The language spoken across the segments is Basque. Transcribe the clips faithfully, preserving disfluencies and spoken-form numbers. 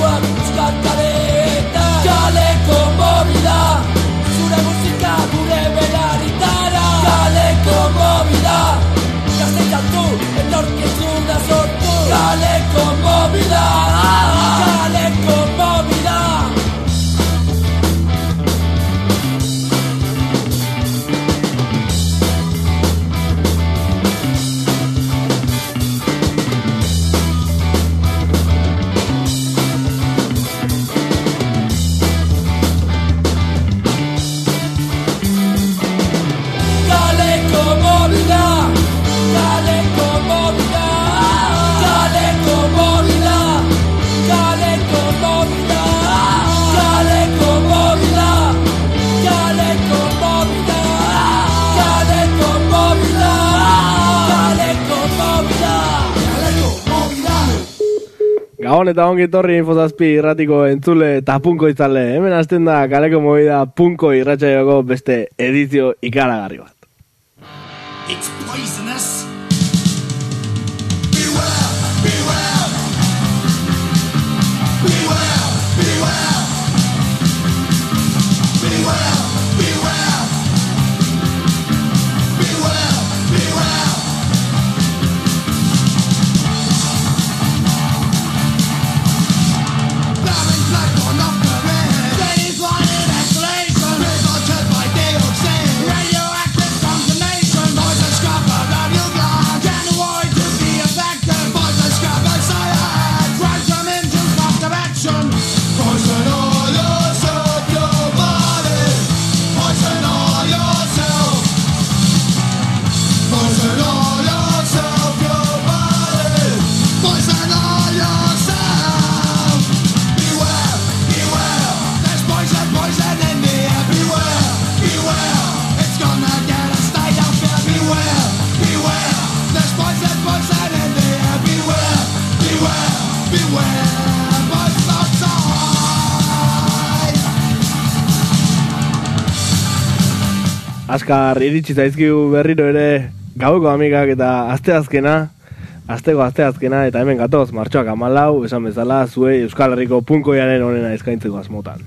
Zuak euskal kaleetan Kaleko mobila Zure musika gure belaritara Kaleko mobila Gazteizatu etorkizuna sortu Kaleko mobila Kaleko mobila Gabon eta ongi etorri Infozazpi irratiko entzule eta punko izale. Hemen hasten da Kaleko Movida punko irratsaioko beste edizio ikaragarri bat. It's poisonous. Askar iritsi zaizkigu berriro ere gaueko amigak eta asteazkena, asteko asteazkena eta hemen gatoz martxoak hamalau, esan bezala zuei Euskal Herriko punkoiaren onena eskaintzeko asmotan.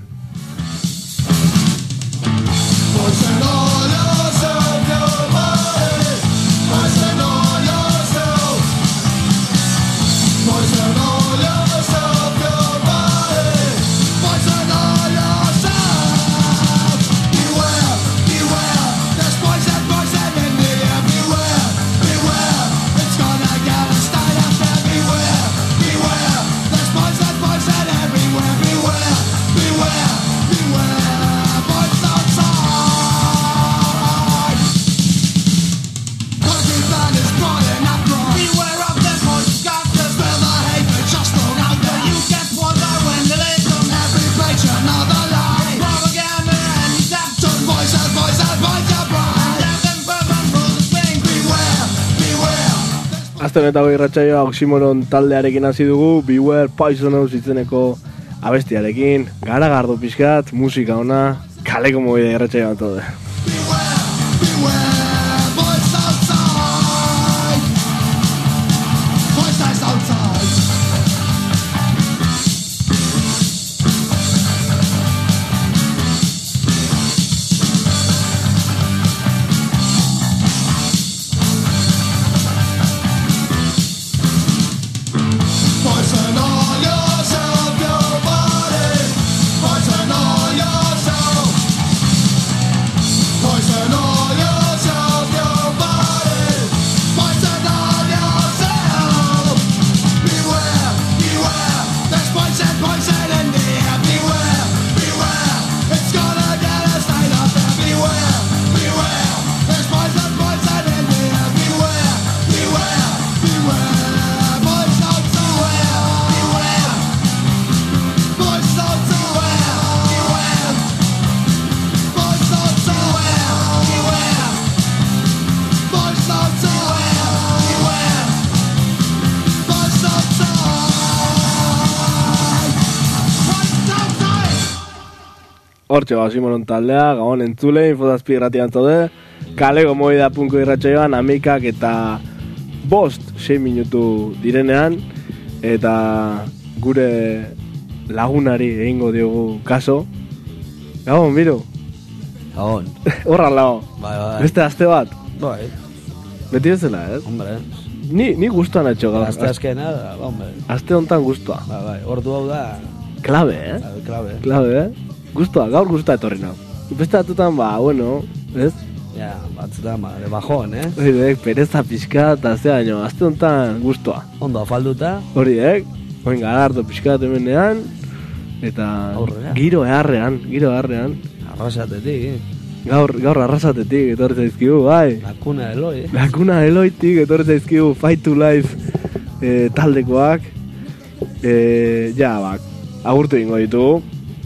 Aste honetako irratsaioa Oxymoron taldearekin hasi dugu, Beware Poisonous izeneko abestiarekin, garagardo pixkat, musika ona, Kaleko Movida irratsaioa antode. Hortxe Oxymoron taldea, gabon entzule, Infozazpi irratian zaude, Kaleko Movida punko irratsaioan amikak eta bost sei minutu direnean, eta gure lagunari egingo diogu kaso. Gabon, Miru. Gabon. Horra lao. Bai, bai. Beste aste bat. Bai. Beti bezala, ez? Hombre. Ni, ni guztuan atxo gaur. Aste azkena, hombre. Aste hontan guztua. Bai, bai. Ordu hau da. Klabe, eh? Bai, klabe. Klabe, eh? Guztua, gaur guztua etorri nau. Beste atutan, ba, bueno, ez? Ja, batzutan, ba, de bajón, eh? Horiek, pereza pixka eta zea, baino, aste hontan guztua. Ondo afalduta. Horiek, oin garardo pixka hemenean, eta Aurrera. giro eharrean, giro eharrean. Arrasatetik, eh? Gaur, gaur arrasatetik etorri zaizkigu, bai. Lakuna Eloi, eh? Lakuna Eloitik etorri zaizkigu Fight to Life eh, taldekoak. Eh, ja, bak, agurtu ingo ditugu.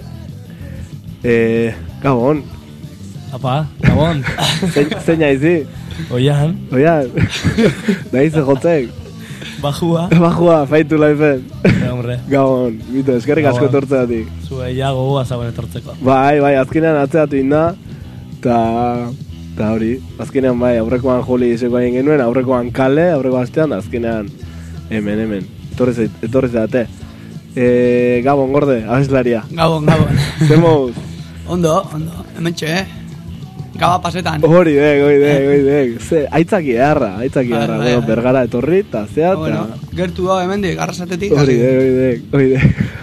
Eh, Gabon, Apa, Gabon. zein, zein aizi? Oian, Oian, nahi ze jotzek. bajua. Bajua, Fight to Life-en. Ja, hombre, Gabon, mito, eskerrik asko Gabon. etortzeatik. zue ja gogoa zagoen etortzeko. Bai, bai, azkenean atzeatu inda, eta ta hori, azkenean bai, aurrekoan joli izeko egin genuen, aurrekoan kale, aurreko astean, azkenean hemen, hemen, etorri zait- etorri zeate. E, Gabon, gorde, abeslaria. Gabon, gabon. Zemuz, Ondo, ondo. Hementxe, eh? Gaba pasetan. hori dek, hori dek, hori dek. Ze, aitzaki eharra, aitzaki Bai, eharra, bai, bueno, bai. bergara etorri, eta zea, Ah, bueno, eta... gertu da hemendik, garrasatetik. Hori hasi. dek, hori dek, hori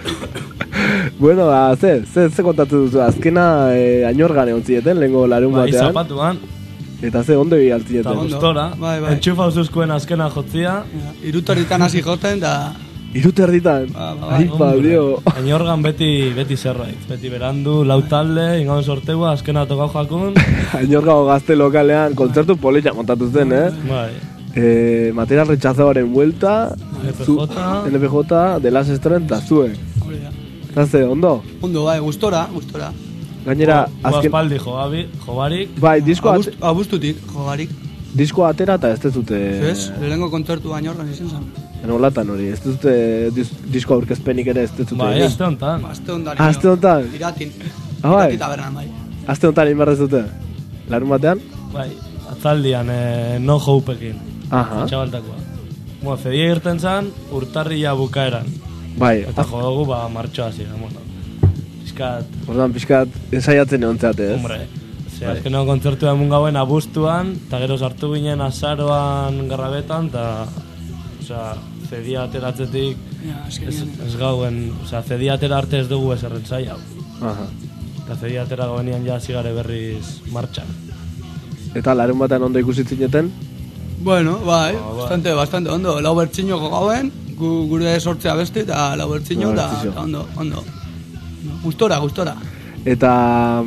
dek. Bueno, ba, ze, ze, ze kontatu duzu, azkena eh, añorgan egon zieten, lehenko larun Bai, batean. zapatuan, Eta ze, ondo bi eta altzieten. ondo. gustora. Bai, bai. Entxufa uzuzkoen azkena jotzia. Irutorritan hasi joten, da... Irute erditan. Ba, ba, Ai, bai, pa, dio. Enorgan beti, beti zerbait. Beti berandu, lau talde, ingaun sorteua, azkena tokau jakun. Ainorgago gazte lokalean, kontzertu politxa montatu zen, eh? Bai, Eh, material rechazadoren vuelta, N P J. N P J, de las Estroen, eta zue. Hori da. Eta ze, ondo? Ondo, bai, gustora, gustora. Gainera, Gu azken... aspaldi jogabi, jobarik. Bai, diskoa, Abust, abustutik, jogarik. diskoa atera eta ez dute... Ez, lehenko kontzertu baino horren izan zen. Enolatan hori, ez dute dis, disko aurkezpenik ere ez dute... Bai, azte honetan. Aste ondari. Ah, aste honetan? Iratin. Ah, bai. Irati tabernan, bai. Azte honetan egin behar ez dute? Larun batean? Bai, atzaldian, eh, no joupekin. Aha. Txabaltakoa. Bueno, zedia irten zan, urtarria bukaeran. Bai, Eta jo dugu, ba, martxoa hasi, bueno. Piskat, ordan pixkat ensaiatzen egon zeate, ez? hombre. Ze, azkeneko kontzertu emun gauen abuztuan, eta gero sartu ginen azaroan garrabetan, eta, osea, zedia ateratzetik, Ja, ez, eskerien. ez gauen, osea, zedia atera arte ez dugu eserren zai hau. Aha. Eta zedia atera gauen ja zigare berriz martxan. Eta larun batean ondo ikusi zineten? Bueno, bai, Ba, bai. bastante, bastante ondo. Lau bertxino gauen, gu, gure sortzea beste, eta lau bertxino, Lau eta bertxino. eta ondo, ondo. Gustora, gustora. Eta...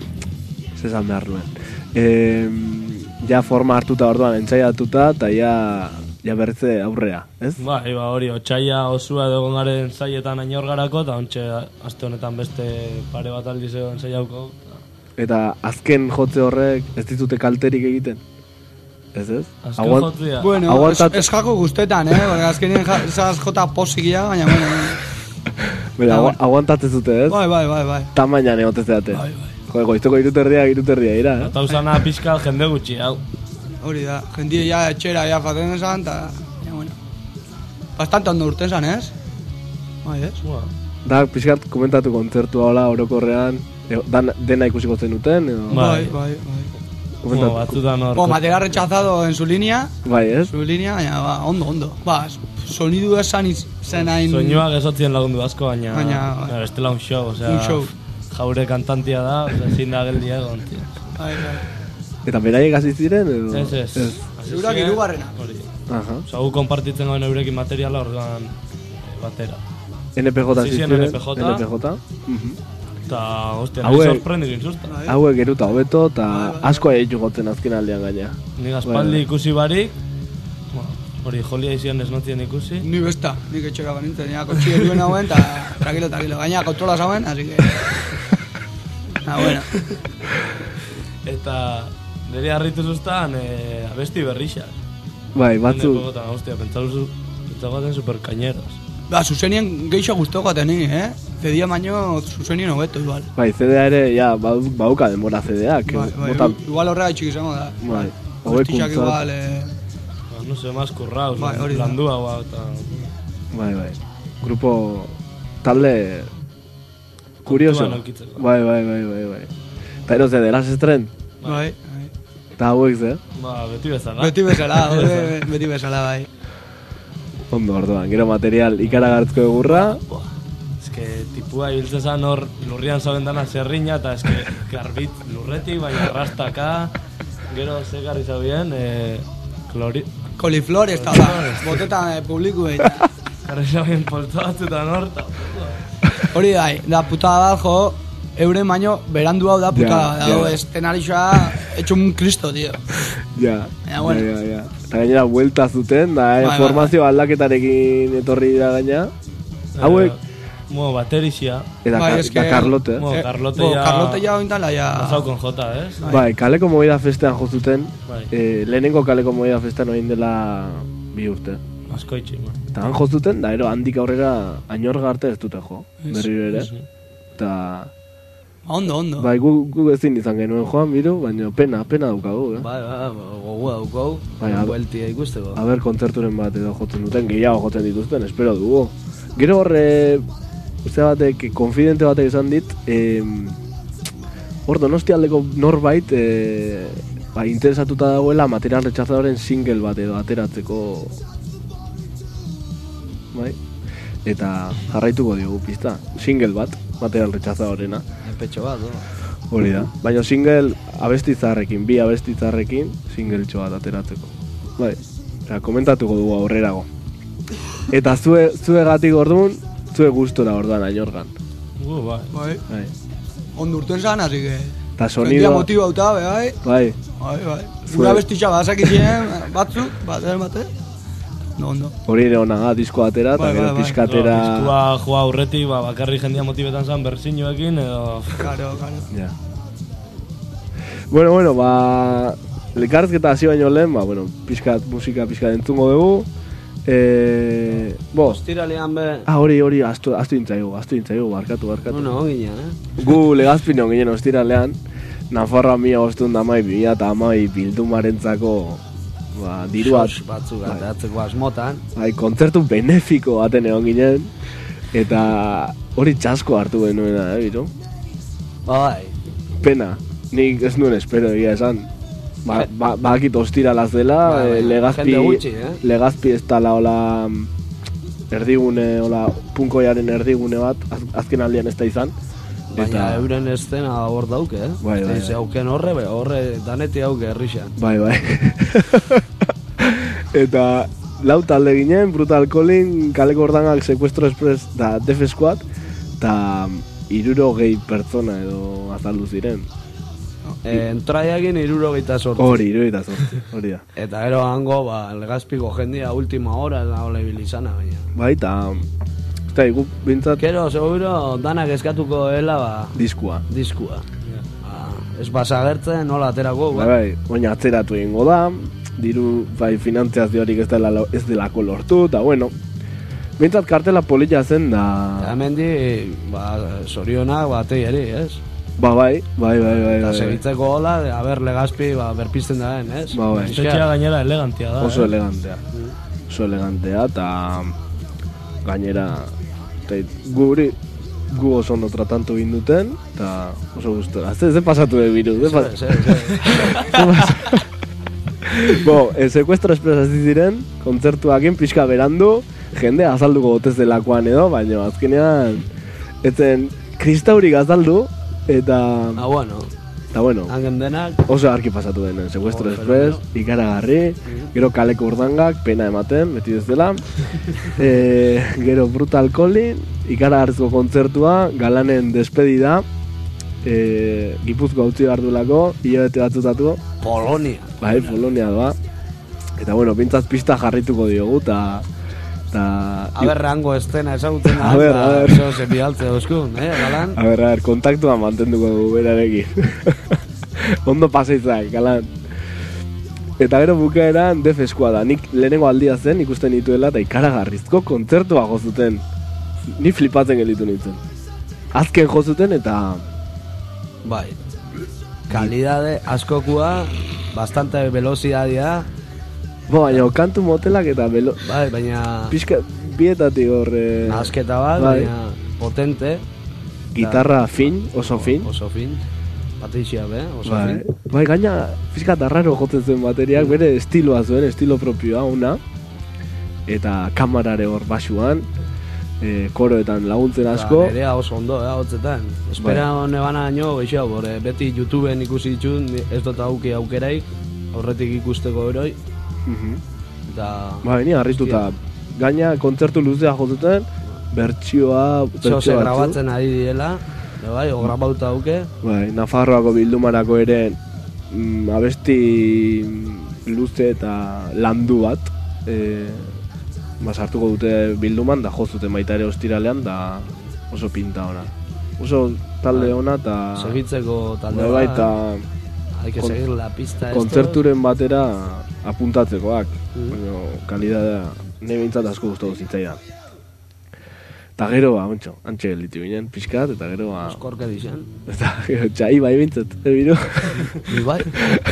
Zezan behar nuen. E, ja forma hartuta orduan entzaiatuta, eta ja, ja bertze aurrea, ez? Bai, ba, hori, otxaila osua edo gongaren zaietan ainorgarako, eta ontxe, aste honetan beste pare bat aldiz egon zaiauko. Eta azken jotze horrek ez ditute kalterik egiten? Ez ez? Azken Aguant- jotzia. Bueno, Aguantat- ez, ez jako guztetan, eh? Porque azkenien ja, esaz jota posikia, baina, bueno. Bera, Ah, agua- bueno. aguantatzen zute, ez? Bai, bai, bai, bai. Tamainan egote zeate. Bai, bai. Jo, goiztoko iruterriak iruterria ira, eh? Eta usana pixka jende gutxi, hau. Hori da, jendia ja etxera ja faten esan, eta, ja, bueno. Bastante ondo urten zan, ez? Bai, ez? Bueno, Da, pixkat komentatu kontzertu hola orokorrean, e, dan, dena ikusiko zenuten, edo? Bai. Bai, bai, bai. bueno, Komentatu. batzutan hor. Bo, material rechazado en su línea, Bai, ez? su línea, baina, ba, ondo, ondo. Ba, sonidu esan iz- zen hain... Soinuak ezotzien lagundu asko, baina... Baina, bai. baina bestela un show, osea... Un show. Jaure kantantia da, osea, ezin da geldi egon, tio. Bai, bai. Eta beraiek hasi ziren, edo? Ez, ez. Hasi Eurak ziren, hirugarrena. Hori. Aha. Osea, gu konpartitzen gauen eurekin materiala orduan eh, batera. N P J Hasi hasi ziren ziren? N P J. N P J. Mhm. Eta, hostia, Hauek- ni sorprendik insusta. Bai. Hauek geruta hobeto, eta asko egin jotzen azken aldean gaina. Nik aspaldi Bai. ikusi barik, bueno, hori jolia izien esnotzien ikusi. Ni besta, nik etxera banintzen, nire kotxi eruen hauen, eta tranquilo, tranquilo, gaina kontrola zauen, así que... Ah, bueno. Eta nire harritu zuztan eh, abesti berrixak. Bai, batzu, Batzu. Hostia, pentsatu pentsagoaten superkaineros. Ba, zuzenien geixo guztoko gaten ni, eh? Zedia baino zuzenien hobeto, igual. bai, C D A ere, ja, bau- bauka denbora C D Ak. Bai, bai, bota, igual horrega itxik izango da. bai, Abestixak hobekuntzat. igual, eh... Ba, no sé, más curraus, Bai, hori da. landua, ba, eta... Bai, bai. Grupo, talde Kurioso. kontuan eukitzeko. Bai, bai, bai, bai, bai. Eta ero ze, deraz estren? Bai, bai. Eta hauek ze? Ba, beti bezala. Beti bezala, hori, beti bezala, bai. Ondo, orduan, gero material ikaragartzko egurra. Eske tipua ibiltzen zan hor lurrian zaben dana zerrina, eta eske garbit lurretik, baina arrastaka, gero ze garri zauen, e, klori... Koliflores, eta ba, boteta eh, publiku eta. Garri zauen poltzo batzutan hor, eta... Hori bai, da putada bat, jo, euren baino berandu hau da putada. Ja, Ja, ja. escenarioa hecho un cristo, tío. Ja, Ja, bueno. ja, ja. Eta gainera, buelta zuten, da, Bai, bai, formazio aldaketarekin etorri dira gaina. Hauek, Mo, baterixia. eta, Bai, Ka- eske- da Carlote. Mo, Eh, Carlote bo, ja... Carlote ja ointala, ja. Pasau con J, ez? Bai, kaleko movida festean jo zuten. Bai. Eh, lehenengo kaleko movida festean oin dela bi urte. Askoitxi, man. Eta han jo zuten, da ero handik aurrera añorga arte ez dute jo. Berriro ere. Eta, Ondo, ondo. bai, gu, gu ezin izan genuen joan, biru, baina pena, pena daukagu, eh? Bai, bai, gogua daukau, Bai, a- bueltia ikusteko. Aber kontzerturen bat edo jotzen duten, gehiago jotzen dituzten, espero dugu. Gero horre, uste batek, konfidente batek izan dit, em, hor donostialdeko norbait, e, ba, interesatuta dagoela material rechazadoren single bat edo ateratzeko, bai? Eta jarraituko diogu pista, single bat, material rechazadorena. Epetxo bat, no? Hori da. Baina single abestitzarrekin, bi abestitzarrekin single bat ateratzeko. Bai, osea, komentatuko dugu aurrerago. Eta zue, zuegatik orduan, zue gustora orduan ainorgan. Gu, bai. Bai, Bai. ondo urten zan, así que... Eta Jendia sonido... motibauta, bai, Bai, bai, bai. Zue- Gura bestitxa bazakizien batzuk, bat ere bate. No, ondo. hori ere ona da, disko atera, eta Bai, gero bai, bai. pizkatera... Diskua joa aurretik, ba, bakarri jendia motibetan zan bersiñoekin, edo... Claro, claro. Ja. Bueno, bueno, ba... Elkarrizketa hasi baino lehen, ba, bueno, pizkat, musika pizkat entzungo dugu. Eh, bo, Ostiralean be... ah, hori, hori, astu, astu intzaigu, astu intzaigu, barkatu, barkatu. Bueno, ongina, eh? Gu legazpin ginen ostiralean, Nafarroa mila bostun damai, bimila eta amai bildumarentzako ba, dirua, Sos batzuk bai. ateratzeko asmotan. bai, kontzertu benefiko baten egon ginen, eta hori txasko hartu genuena, eh, biro? Bai, Pena, nik ez nuen espero egia esan. Ba, ba, bakit ostiralaz dela, Bai, bai, eh, legazpi, jende gutxi, eh? legazpi ez dala hola erdigune, hola punkoiaren erdigune bat, az, azken aldian ez da izan. baina euren estena hor dauke, eh? Bai, bai, Ez bai. auken horre, be, horre daneti auke herrixan. Bai, bai. Eta lau talde ginen, Brutal Calling, Kaleko Ordangak, Sequestro Express, da Def Squad, eta iruro gehi pertsona edo azaldu ziren. E, entraiakin irurogeita sortzi. Hori, iruro eta zortzi, hori da. Eta gero hango, ba, legazpiko jendia última hora la hola ibilizana, baina. Bai, eta, eta guk bintzat Gero, seguro, danak eskatuko dela, ba, diskua. diskua. Ba, ez basagertzen, nola aterako, Bai, ba. bai, oina atzeratu egingo da, diru, bai, finantziaziorik ez, dela, ez delako lortu, eta bueno, bintzat kartela polita zen da... Hemen di, ba, sorionak batei eri, ez? Ba, bai, bai, bai, bai, Eta bai. segitzeko hola, aber legazpi, ba, berpizten daren, ez? Ba, bai. Estetxea gainera elegantia da, Oso eh? elegantea. Oso elegantea, eta gainera, eta guri, gu oso ondo tratantu ginduten, eta oso gustora. Ze, ze pasatu de virus, ze Ze, pasatu. ze, ze. Bo, e, Sequestro Express hasi ziren, kontzertuakin pixka berandu, jende azalduko gotez delakoan edo, baina azkenean, etzen kristaurik azaldu, eta, Ah, bueno, eta bueno, hangen denak, oso arki pasatu denen, Sequestro Oh, Express, ikaragarri, gero Kaleko Urdangak, pena ematen, beti bezala, e, gero Brutal Calling, ikaragarrizko kontzertua, galanen despedida, e, Gipuzkoa utzi behar duelako, hilabete batzutatu, Polonia. bai, Polonia doa, eta bueno, bintzat pista jarrituko diogu, eta... eta Aber, hango estena ezagutzen da, A ber, a ber. Zo, ze bialtze euskun, eh, galan? A ber, a ber, kontaktua mantenduko dugu berarekin. Ondo paseitzak, galan. Eta gero bukaeran Def Squada. Nik lehenengo aldia zen ikusten dituela eta ikaragarrizko kontzertua jozuten. Ni flipatzen gelitu nintzen. Azken jozuten eta... Bai. Kalidade askokua, bastante velocidadea, Bo, baina kantu motelak eta belo... bai, baina Pixka, bietatik horre... nasketa bat, bai. baina potente. gitarra fin, oso fin. Oso fin. Patrizia, be, oso Bai, fin. bai, gaina fiskat arraro jotzen zuen bateriak, bere estiloa zuen, estilo propioa, una. Eta kamarare hor basuan, e, koroetan laguntzen asko. Ba, nerea oso ondo, eh, hotzetan. Espera hone bana nio, geixo, bore, beti YouTubeen ikusi ditun, ez dut auki aukeraik, aurretik ikusteko eroi. Mhm. Eta... Ba, ni harrituta. Gaina kontzertu luzea jotzuten, bertsioa, bertsio Zose batzu. grabatzen ari direla, de bai, o grabauta dauke. Bai, Nafarroako bildumarako ere mm, abesti luze eta landu bat e, ba, sartuko dute bilduman da jozuten baita ere ostiralean da oso pinta ona. Oso talde ona eta Segitzeko talde bai, bat. eta Hay que kon- seguir la pista esto. kontzerturen batera apuntatzekoak. Mm. Baina, kalidadea ne behintzat asko gustatu zitzaidan. Eta gero, ba, ontxo, antxe gelditu ginen, pixkat, eta gero, ba, Oskorke dixen. eta gero, txai bai bintzat, ebiro. Ni bai.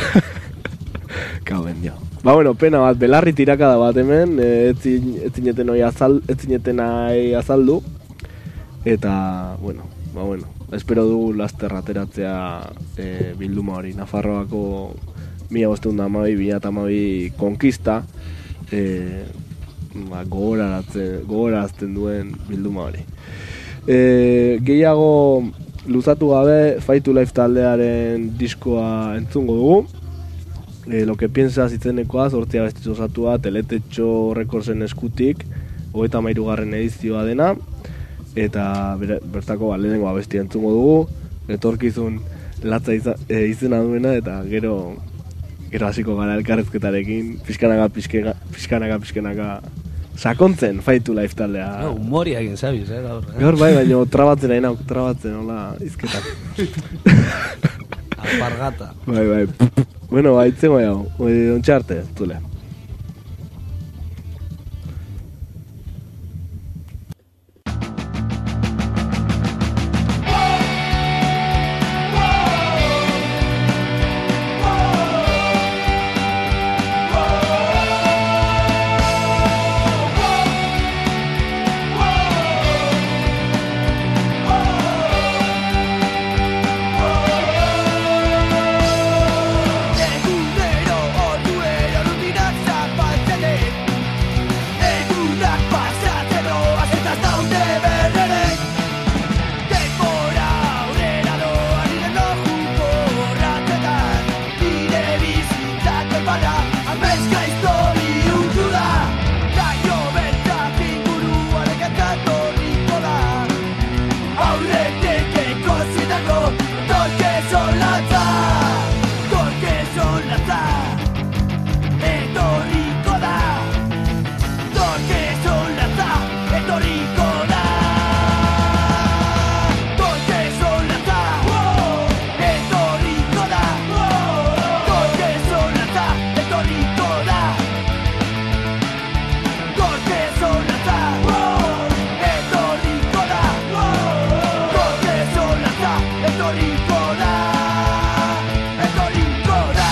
Kau bendio. Ba, bueno, pena bat, belarri tirakada bat hemen, eh, ez zin- ez zineten hori azal, ez zineten nahi azaldu. Eta, bueno, ba, bueno, espero dugu laster ateratzea eh, bilduma hori, Nafarroako mila bosteun da amabi, mila eta amabi konkista, eh, ba, gogorarazten, gogorarazten duen bilduma hori. E, gehiago luzatu gabe, Fight to Life taldearen diskoa entzungo dugu. E, lo que piensas itzenekoa, zortzia bestiz osatua, Teletetxo Recordsen eskutik, hogeita hamairugarren edizioa dena, eta bere, bertako ba, lehenengo abestia entzungo dugu, etorkizun latza iza, e, izena duena, eta gero gero hasiko gara elkarrezketarekin, pixkanaka, pixkega, pixkanaka, pixkanaka, sakontzen Fight to Life taldea. No, humoria egin zabiz, eh, gaur. Eh? Gaur bai, baina trabatzen nahi nauk, trabatzen, hola, izketak. Alpargata. Bai, bai. Bueno, ba, itzengo jau, ontxarte, zule. Egunero orduero rutinak zapaltzenik Egunak pasatzen doaz eta ez daude berrenek Denbora aurrera doa nire nojuko horratzetan Nire bizitzak bepara amezka histori hundu da Gaio beltzak inguruan ekantatorriko da Aurretik ekositako torke solatza Torke solatza etorriko da Torke solatza etorriko da Torke solatza etorriko da Torke solatza etorriko da Torke solatza etorriko da Torke solatza etorriko da Etorriko da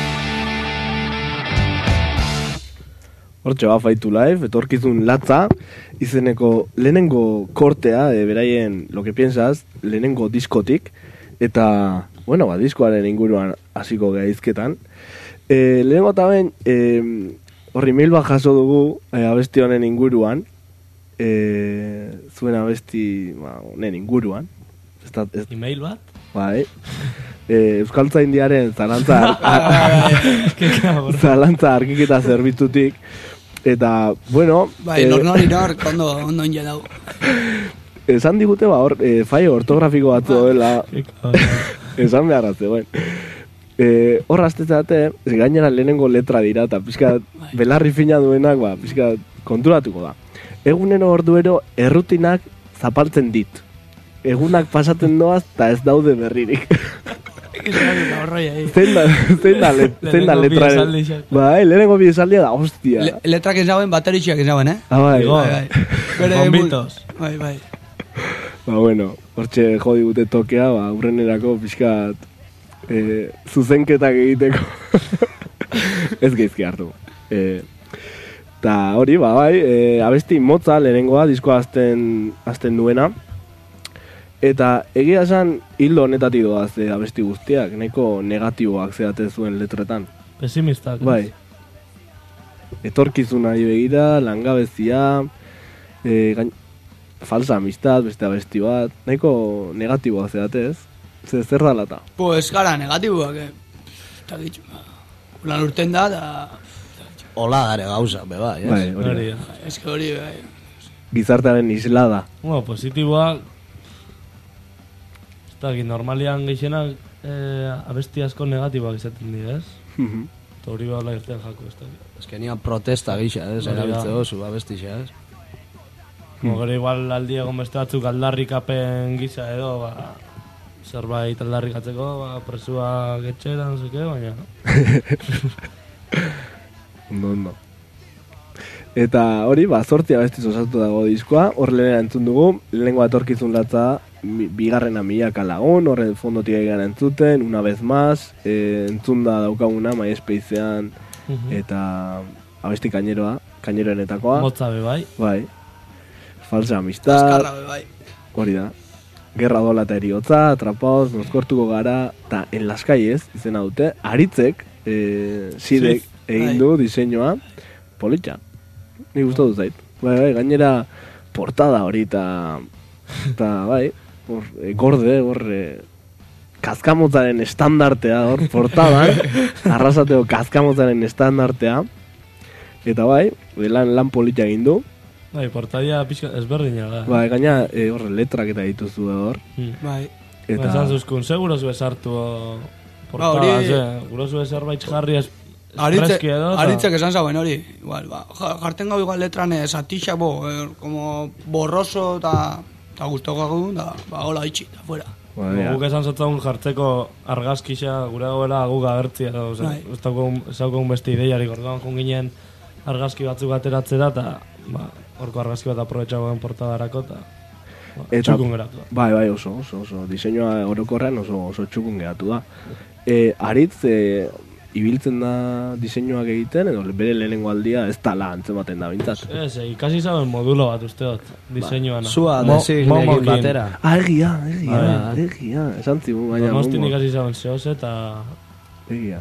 Hortxe ba, Fight to Life, etorkizun latza, izeneko lehenengo kortea, e, beraien Lo que piensas, lehenengo diskotik, eta, bueno, ba, diskoaren inguruan hasiko geha izketan. E, lehenengo eta ben, e, horri mail bat jaso dugu e, abesti honen inguruan, e, zuen abesti, ba, honen inguruan, ez da, ez, Email bat? bai, e, Euskaltzaindiaren zalantza, Que cabrón. zalantza arkiketa zerbitzutik, eta, bueno, Bai, eh, nor nori nor, ondo, ondo inge dau. esan digute ba, hor, e, faio ortografiko batzu dela, Que cabrón. esan beharra zegoen. E, hor aztetzate, gainera lehenengo letra dira, eta pixka belarri fina duenak, ba, pixka konturatuko da. Egunero orduero errutinak zapaltzen dit. Egunak pasatzen doaz, eta ez daude berririk. zein da, zein da, let, zein da Lehenengo bi letra. esaldi xak. Bai, lehenengo bi esaldia da, hostia. Le, letrak ez dauen, bateritxeak ez dauen, eh? Ah, bai. Digo, Bai, bai. Bere Bombitos. mu- Bai, bai. Ba, bueno, hortxe jo digute tokea, ba, aurrenerako pixkat e, zuzenketak egiteko. Ez geizki hartu. E, ta hori, ba, bai, e, abesti motza lehenengoa, diskoa azten, azten duena. Eta egia esan hildo honetatik doaz e, abesti guztiak, nahiko negatiboak zeate zuen letretan. Pesimistak. Bai. Etorkizunari begira, langabezia, e, gain, falsa amistad, beste abesti bat, nahiko negatiboak zeate ez? Zer, zer da lata? Pues gara, negatiboak, eh. Eta gitzu, lan urten da, da... Ola gare gauza, be bai, ez? Bai, hori Hori da. da. Ez que hori, bai. Gizartearen isla da. Bueno, positiboak... Ez da, normalian gehienak eh, abesti asko negatiboak izaten dira, ez? Eta hori behar irtean jako, ez da. Ez que nian protesta gisa, ez? Hori da. Erabiltze oso, abestixa, ez? Como gero igual aldi egon beste batzuk aldarrikapen gisa edo, ba... Zerbait aldarrikatzeko, ba, presua getxera, no seke, baina... Ondo, ondo. Eta hori, ba, zortzi abestiz osatu dago diskoa, hor lehenera entzun dugu, lehenengo etorkizun latza, mi, bigarrena milaka lagun, horren fondotik egan entzuten, una vez más, e, entzun da daukaguna, MySpacean, eta abesti kaineroa, kaineroenetakoa. Motza be bai. Bai. Falsa amistad, Azkarra, bai. hori da. Gerra dola eta eriotza, atrapaos, mozkortuko gara, eta en las calles, izena dute, aritzek, e, sidek egin du diseinua, politxa. Ni gustatu zait. Bai, bai, gainera portada hori eta, eta bai, hor, e, gorde, hor, e, kazkamotzaren estandartea, hor, portadan, arrasateo kazkamotzaren estandartea, eta bai, lan, lan politxa egin du. Bai, portadia pixka ezberdina da. Bai, gaina, e, hor, letrak eta dituzu hor. Hmm. Bai. Eta... Eta, Esan zuzkun, seguro zu esartu o... Ba, hori- portada, ze, guro zu zerbait jarri es... Aritze, espreski edo, eta- aritzek esan zauen hori. Igual, ba, ja- jarten gau igual letran eh, satixak, bo, eh, como borroso eta eta guztoko gagu, da, ba, hola itxi, da fuera. bai, Guk esan zotzagun jartzeko argazkixa gure goela guk agertzia edo, oza, Bai. ez daukagun ez daukagun beste ideiarik, orduan jun ginen argazki batzuk ateratzera, eta ba, horko argazki bat aprobetxagoen portadarako, eta ba, Eta- txukun geratu da. Bai, bai, oso, oso, oso. Diseinua orokorrean oso, oso txukun geratu da. E, aritz, e, ibiltzen da diseinuak egiten, edo bere lehenengo aldia ez tala antzematen da bintzat. Ez, eh, ikasi zaben modulo bat usteot, diseinuana. Zua Mo- designekin momokin. batera. Ah, egia, egia, Bai. egia, esan zigun, baina, Donostin momo, ikasi zaben zehoz eta... egia.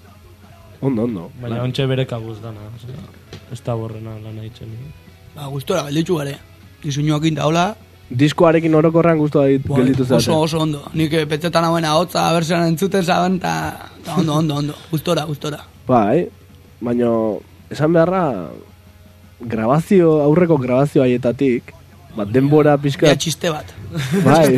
Ondo, ondo. Baina ontxe bere kabuz dana, osea, ez da borrena lan haitzen. Ba, gustora, gelditzu gare. Dizuñoakin daula, Diskoarekin orokorrean guztua bai, gelditu oso, zaten. oso ondo. Nik eh, petzetan hauen ahotza, abertzean entzuten zaben, eta ta ondo, ondo, ondo. Gustora, gustora. Bai, baina esan beharra, grabazio, aurreko grabazio haietatik, bat denbora pixka... Ja, txiste bat. Bai.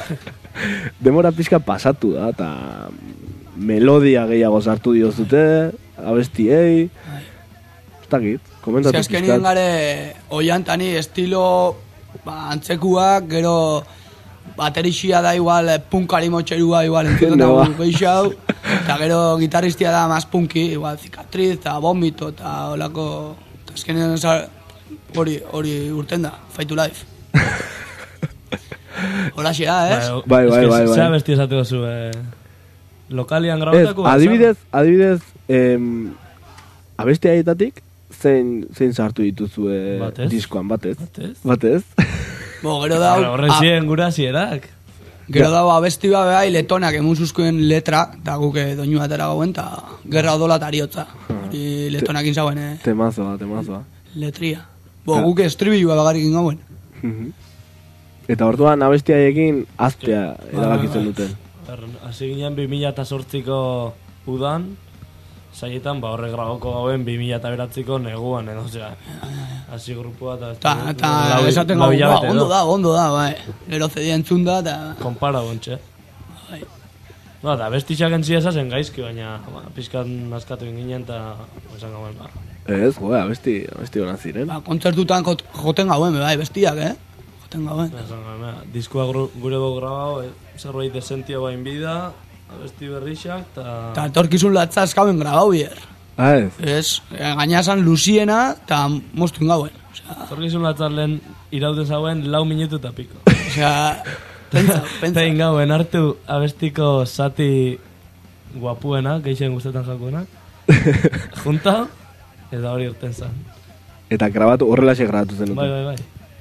Demora pixka pasatu da, eta melodia gehiago sartu diozute, abestiei. Ez dakit, komentatu Ze azkenien gare oiantani estilo ba, antzekuak, gero baterixia da igual eh, punkari motxerua igual entzuten No. dago geixau, eta gero gitarristia da más punki, igual cicatriz, eta vomito, eta holako, eta azkenien za- hori, hori urten da, Fight to Life. Horaxe da, ez? Bai, bai, bai, bai. Zea besti esateko zu, eh, lokalian Ez, grabatako? adibidez, adibidez, em, abesti haietatik, zein, zein sartu dituzue Batez? diskoan, batez? Batez? Batez? Bo, gero da, Horre horre a- ziren gura zierak. gero da abesti bat behai letonak emuzuzkoen letra, eta guk eh, doinu atera gauen, eta gerra odola eta ariotza. Hori letonak inzauen, eh, Temazoa, temazoa. letria. Bo, Ja. guk estribilua bagarik ingauen. Mhm. Eta orduan abesti haiekin aztea erabakitzen duten. Er, Hasi ginen bi mila zortziko udan, saietan, ba horre graboko gauen bi mila beratziko neguan, edo, osea, hasi grupua eta... Ta, eta lau- esaten lau gau, ba, hilabete ondo edo. da, ondo da, bai. Gero zedia entzun da, eta... Konpara gontxe. Bai. No, eta bestixak entzia esasen gaizki, baina ba, pizkan naskatu ginen eta esan gauen, ba. Ez, joa, abesti, abesti hona ziren. Ba, kontzertutan jot- joten gauen, bai, bestiak, eh? Joten gauen. Esan gauen, ba, diskua gru- gure dugu grabau, eh, zerbait desentia bain bida, abesti berrixak, eta... Eta etorkizun latza eskauen grabau bier. Ah, ez? Ez, eh, gaina esan luziena, eta moztu gauen. Osea, Zorgizun latzar lehen irauten zauen lau minutu eta piko. osea, pentsa, pentsa. Tein gauen hartu abestiko zati guapuena, geixen guztetan jakuena. Junta, eta hori urten zen. Eta grabatu, horrelaxe grabatu zen Bai, duten. bai, bai.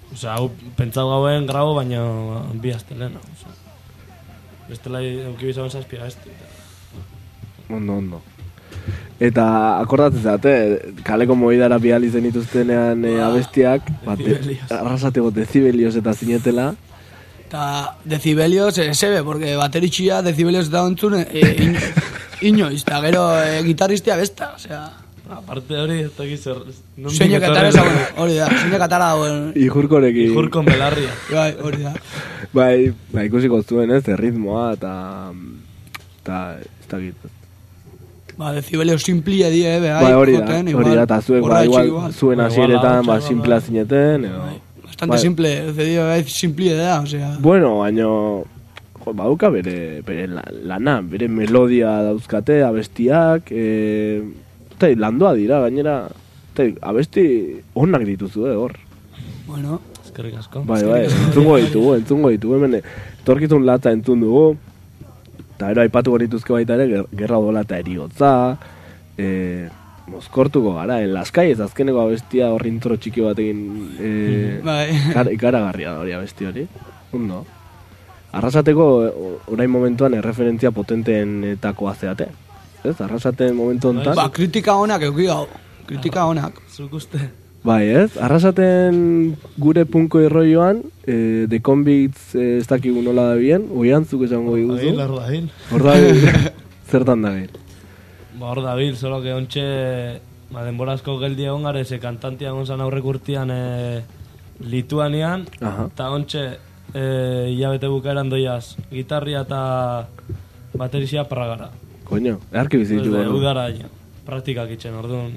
Osea, hau pentsau gauen grabo, baina bi astelena. Osea, bestela eukibizaben zazpia besti. Ondo, ondo. Eta akordatzen zate, kaleko moidara bihali zenituztenean e, abestiak, bat, Decibelios. arrasateko decibelios eta zinetela. Eta decibelios, eh, sebe, porque bateritxia decibelios eta ontzun eh, in, inoiz, eta gero eh, gitarristia besta, osea... Aparte hori, ez dakit zer... Zeinek atara ezagun, hori da, zeinek atara dagoen... Ijurkorekin. Ijurkon belarria. Bai, hori da. Bai, bai, ikusiko zuen ez, ritmoa eta... Eta, ez dakit. Ba, decibelios simplia die, ebe, Bai, hori da, joten, hori da, eta zuek, ba, igual, zuen Igual, hasieretan, igual, ba, igual, simplea zineten, edo... Bastante Bai. simple, decidio, bai, simplia da, osea... Bueno, baino, jo, bauka bere, bere la- lana, bere melodia dauzkate, abestiak, e, eta landoa dira, gainera, eta abesti onak dituzu, eh, hor. Bueno, Eskerrik asko. Bai, bai, entzungo ditugu, entzungo ditugu, hemen, etorkizun latza entzun dugu, eta ero aipatuko dituzke baita ere, ger- gerra odola eta eriotza, e, mozkortuko gara, en las calles, azkeneko abestia hor intro txiki batekin, e, bai. Ikar, ikaragarria da hori abesti hori. Ondo. Arrasateko o- orain momentuan erreferentzia potenteenetakoa zeate. Ez? Arrasaten momentu honetan. Ba, kritika honak euki gau, kritika honak. Zuk uste. Bai, ez? Arrasaten gure punko irroioan, eh, The Convicts eh, ez dakigu nola da bien, oiantzuk esango Hor diguzu. dabil, Hor dabil. Zertan da gain. Ba, hor dabil, solo que ontxe... Ba, denbora asko geldi egon gara, ze kantantia egon zan aurrek urtian e, Lituanian, Aha. eta ontxe e, hilabete bukaeran doiaz, gitarria eta baterizia Pragara. Koño, eharki bizituko. Desde No? udara ja, praktikak itxen, orduan...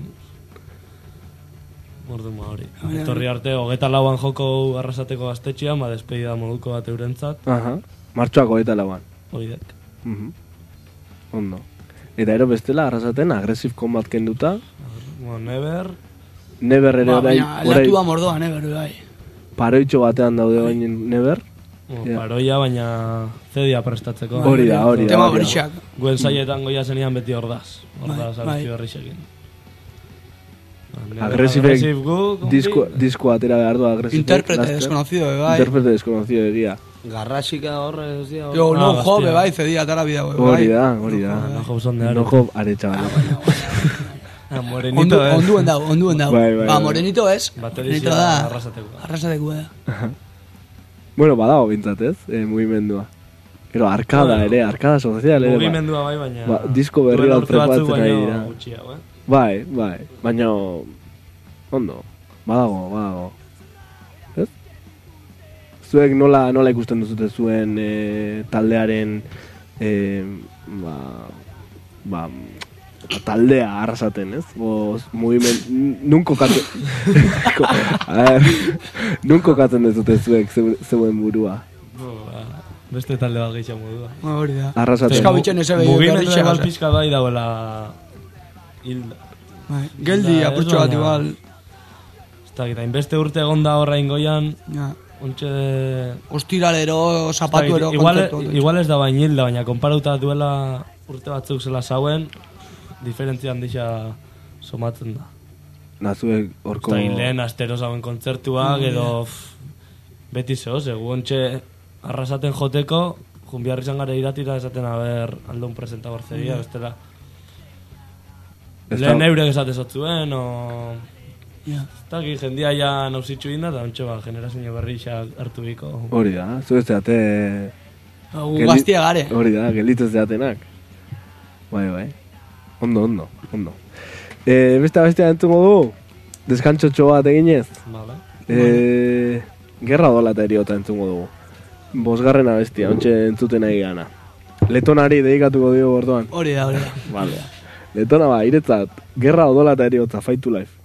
Orduan ma hori. Etorri arte, hogeta lauan joko arrasateko gaztetxean, ba, despedida moduko bat eurentzat, Aha. Martxoako eta lauan. hori dek. Mhm. Ondo. Eta ero bestela, arrasaten, Aggressive Combat kenduta, Bueno, Never, Never ere Ba, orai, baina, orai aldatu da mordoan, eh, bero, bai. paroitxo batean daude bain Never. bueno, Ja. paroia, baina zedia prestatzeko. Hori da, hori da. Tema hori da. berixak. Guen saietan goia zenian beti ordaz. Ordaz, Bai, bai. abesti berrixekin. Ba, Never, Aggressive Aggressive gu, kompi. disko, disko atera behar du Aggressive. Interprete laster. desconocido, eh, bai. Interprete desconocido egia. Garrasika horre ez dira. Yo, no, Ah, jo, hostia. be, bai, zedia, atara bida, bai. Hori da, hori da. No Hobson de Aro. Nojo aretsa bale. Ah, Morenito, Ondu, eh. onduen dau, onduen dau. Bai, bai, Ba, bai. morenito ez. Baterizia Morenito da. arrasateko. Arrasateko da. Bueno, badago bintzat ez, eh, mugimendua. Gero, arkada Bueno. ere, arkada sozial ere. ba. Mugimendua bai, baina... Ba, disko berri duen bat urte batzuk preparatzen ari baino dira. gutxiago, eh? Bai, bai, baina, ondo, badago, badago. Ez? Zuek nola, nola ikusten duzute zuen eh, taldearen, eh, ba, ba, taldea arrasaten, ez? Boz, mugimen, nun kokatzen, a ver, nun kokatzen duzute zuek zeu- zeuen burua, Bo, ba, beste talde bat gehiago modua. Ba, hori da. arrasaten. Euskal ese behi Mugimendu berritxak, igual osea. pixka bai dauela... Hilda. Bai, Geldi, Da, ez apurtxo bat baina- igual. Ez da, gita, inbeste urte egonda horra ingoian, Ja. ontxe... Ostiralero, zapatuero, igual, kontzertu. igual ez da bainilda, baina konparauta duela urte batzuk zela zauen, diferentzia handisa somatzen da. Da, zuek horko... Eta lehen astero zauen kontzertuak, edo pff, beti zehoz, egu ontxe arrasaten joteko, junbiarri izan gara iratira esaten haber aldun presenta borzeria, bestela. Ez da- Lehen eurek esate zotzuen, o... Ja. Ez daki, jendia ja nausitxu inda, eta ontxe ba, generazio berri xak hartu biko. Hori da, zuek zeate... Gu Geli- gaztia gare. Hori da, gelditu zeatenak. Bai, bai. Ondo, ondo, ondo. E, beste bestea entzungo du, deskantxotxo bat eginez. Vale. E, gerra dola eta eriota entzungo dugu. Bosgarren abestia, ontxe entzuten nahi gana. Letonari dedikatuko dio orduan. Hori da, hori da. Vale. Letona ba, iretzat, gerra odola eta eriotza, fight to life.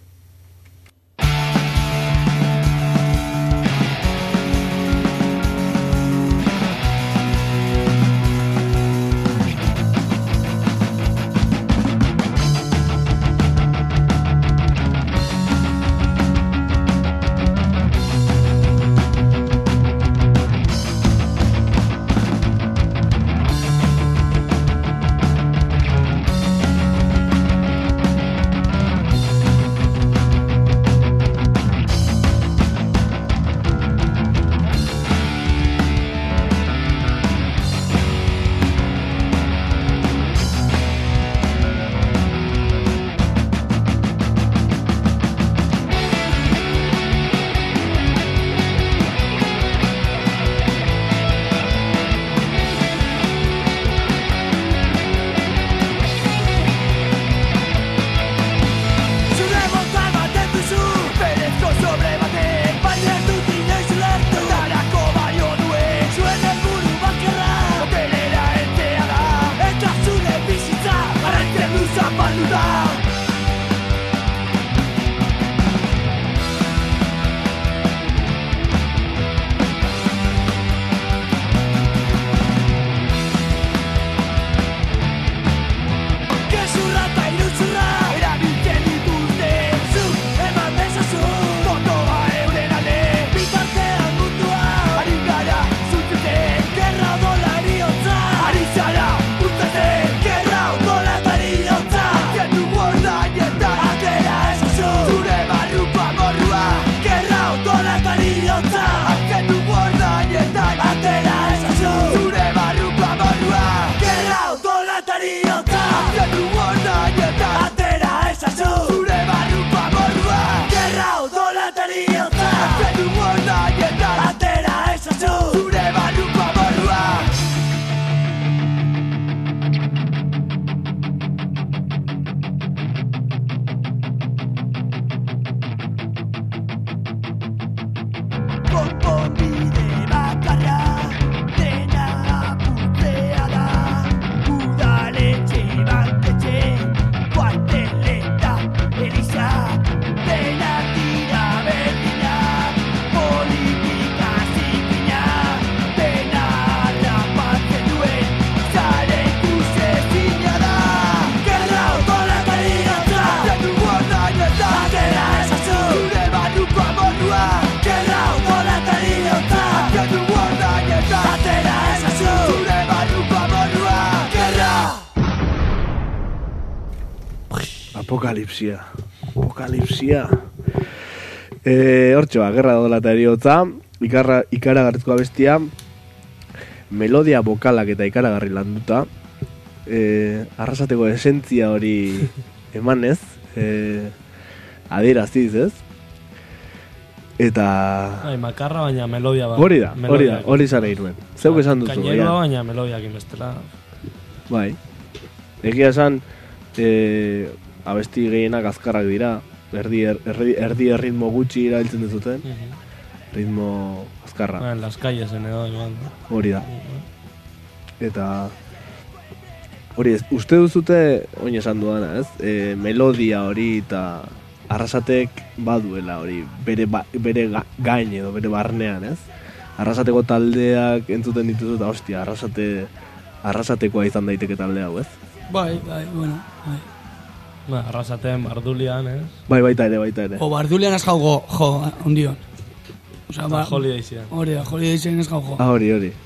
Apokalipsia. Apokalipsia. Eh, hortxe ba, gerra dola eta eriotza, ikarra, ikaragarrizko abestia, melodia bokalak eta ikaragarri landuta, eh, arrasateko esentzia hori emanez, eh, adieraziz, ez? Eta... Bai, makarra baina melodia bat. Hori da, hori da, hori zara iruen. Zeuk esan duzu. Kainerua baina melodiak inbestela. Bai. Egia esan, eh, abesti gehienak azkarrak dira, erdi, erdi, erdi erritmo gutxi erabiltzen duzuten, uh -huh. ritmo azkarra. Ba, en las calles, en edo, igual. Hori da. Eta... Hori ez, uste duzute, oin esan duana, ez? E, melodia hori eta arrasatek baduela hori, bere, ba, bere ga, gain edo, bere barnean, ez? Arrasateko taldeak entzuten dituzu eta hostia, arrasate, arrasatekoa izan daiteke talde hau, ez? Bai, bai, bueno, bai. Ba, arrasaten bardulian, ez? Bai, baita ere, baita ere. O bardulian ez jaugo, jo, ondion. Osa, ba, Holiday zian. hori da, Holiday zian ez jaugo. Ah, hori, hori.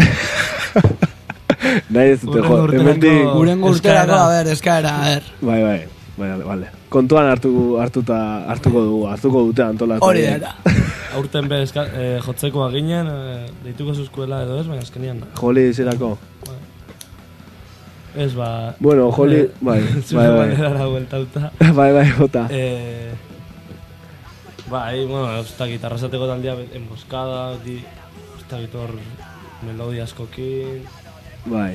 Nahi ez dute, Hurrengo jo, urterako- hemendik... Gurengo urterako, Eskaera. a ber, eskaera, a ber. Bai, bai, bai, vale. Kontuan hartu, hartuta, hartuko dugu, hartuko dute antolatu. Hori da, eta. Aurten be eska, eh, jotzekoa ginen, eh, deituko zuzkuela edo ez, baina azkenian. Joli izerako. Ez ba... Bueno, Joli, eh, bai, zure bai, bai. balerara bueltauta. Bai, bai, jota. Eh, bai, bueno, ez dakit, arrasateko taldea emboscada, di, ez dakit hor melodia askokin... Bai.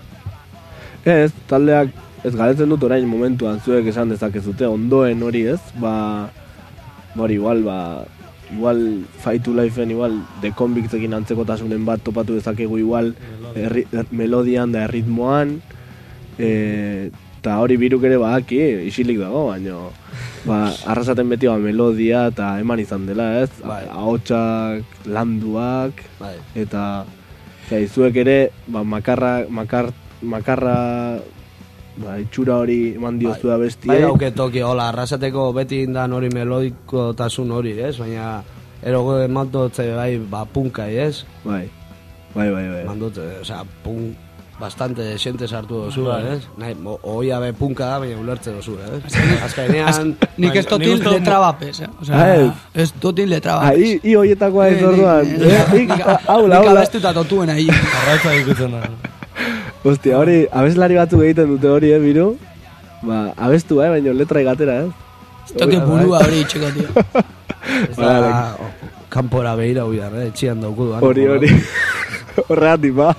Ez, taldeak, ez galetzen dut orain momentuan zuek esan dezakezute, ondoen hori ez, ba, hori igual, ba, igual Fight to Lifeen, igual The Convictsekin antzekotasunen bat topatu dezakegu igual erri, er, melodian da erritmoan, eta hori biruk ere badaki, isilik dago, baina ba, arrasaten beti ba, melodia eta eman izan dela ez, Bai. ahotsak, landuak, Bai. eta zai, zuek ere ba, makarra, makar, makarra ba, itxura hori eman diozu da Bai bestiei. dauke toki, hola, arrasateko beti indan hori melodikotasun hori, ez? Baina, erogo emandotze bai, ba, punkai, ez? Bai, bai, bai, bai. Mandotze, osea, punk bastante xente sartu dozu, Bai. ez? Nahi, mo- oia be punka da, baina ulertze dozu, ez? Azkainean... Nik ez Bai, totin nik uste dut- letra bapes, eh? Osea, Ah, ez totin letra Ah, bapes. i, i hoietakoa ez Eh, orduan. nik- Eh, ik- nik- Haula, Nik haula. abestuta totuen ahi. Arraitza ikutzen da. Ostia, hori, abeslari batzuk egiten dute hori, eh, biru? Ba, abestu, eh, baina letra egatera, eh? Ez toki burua hori itxeko, tio. Ez da, o, kanpora behira huiar, eh? Etxian dauku duan. Hori, hori. Horregatik, ba.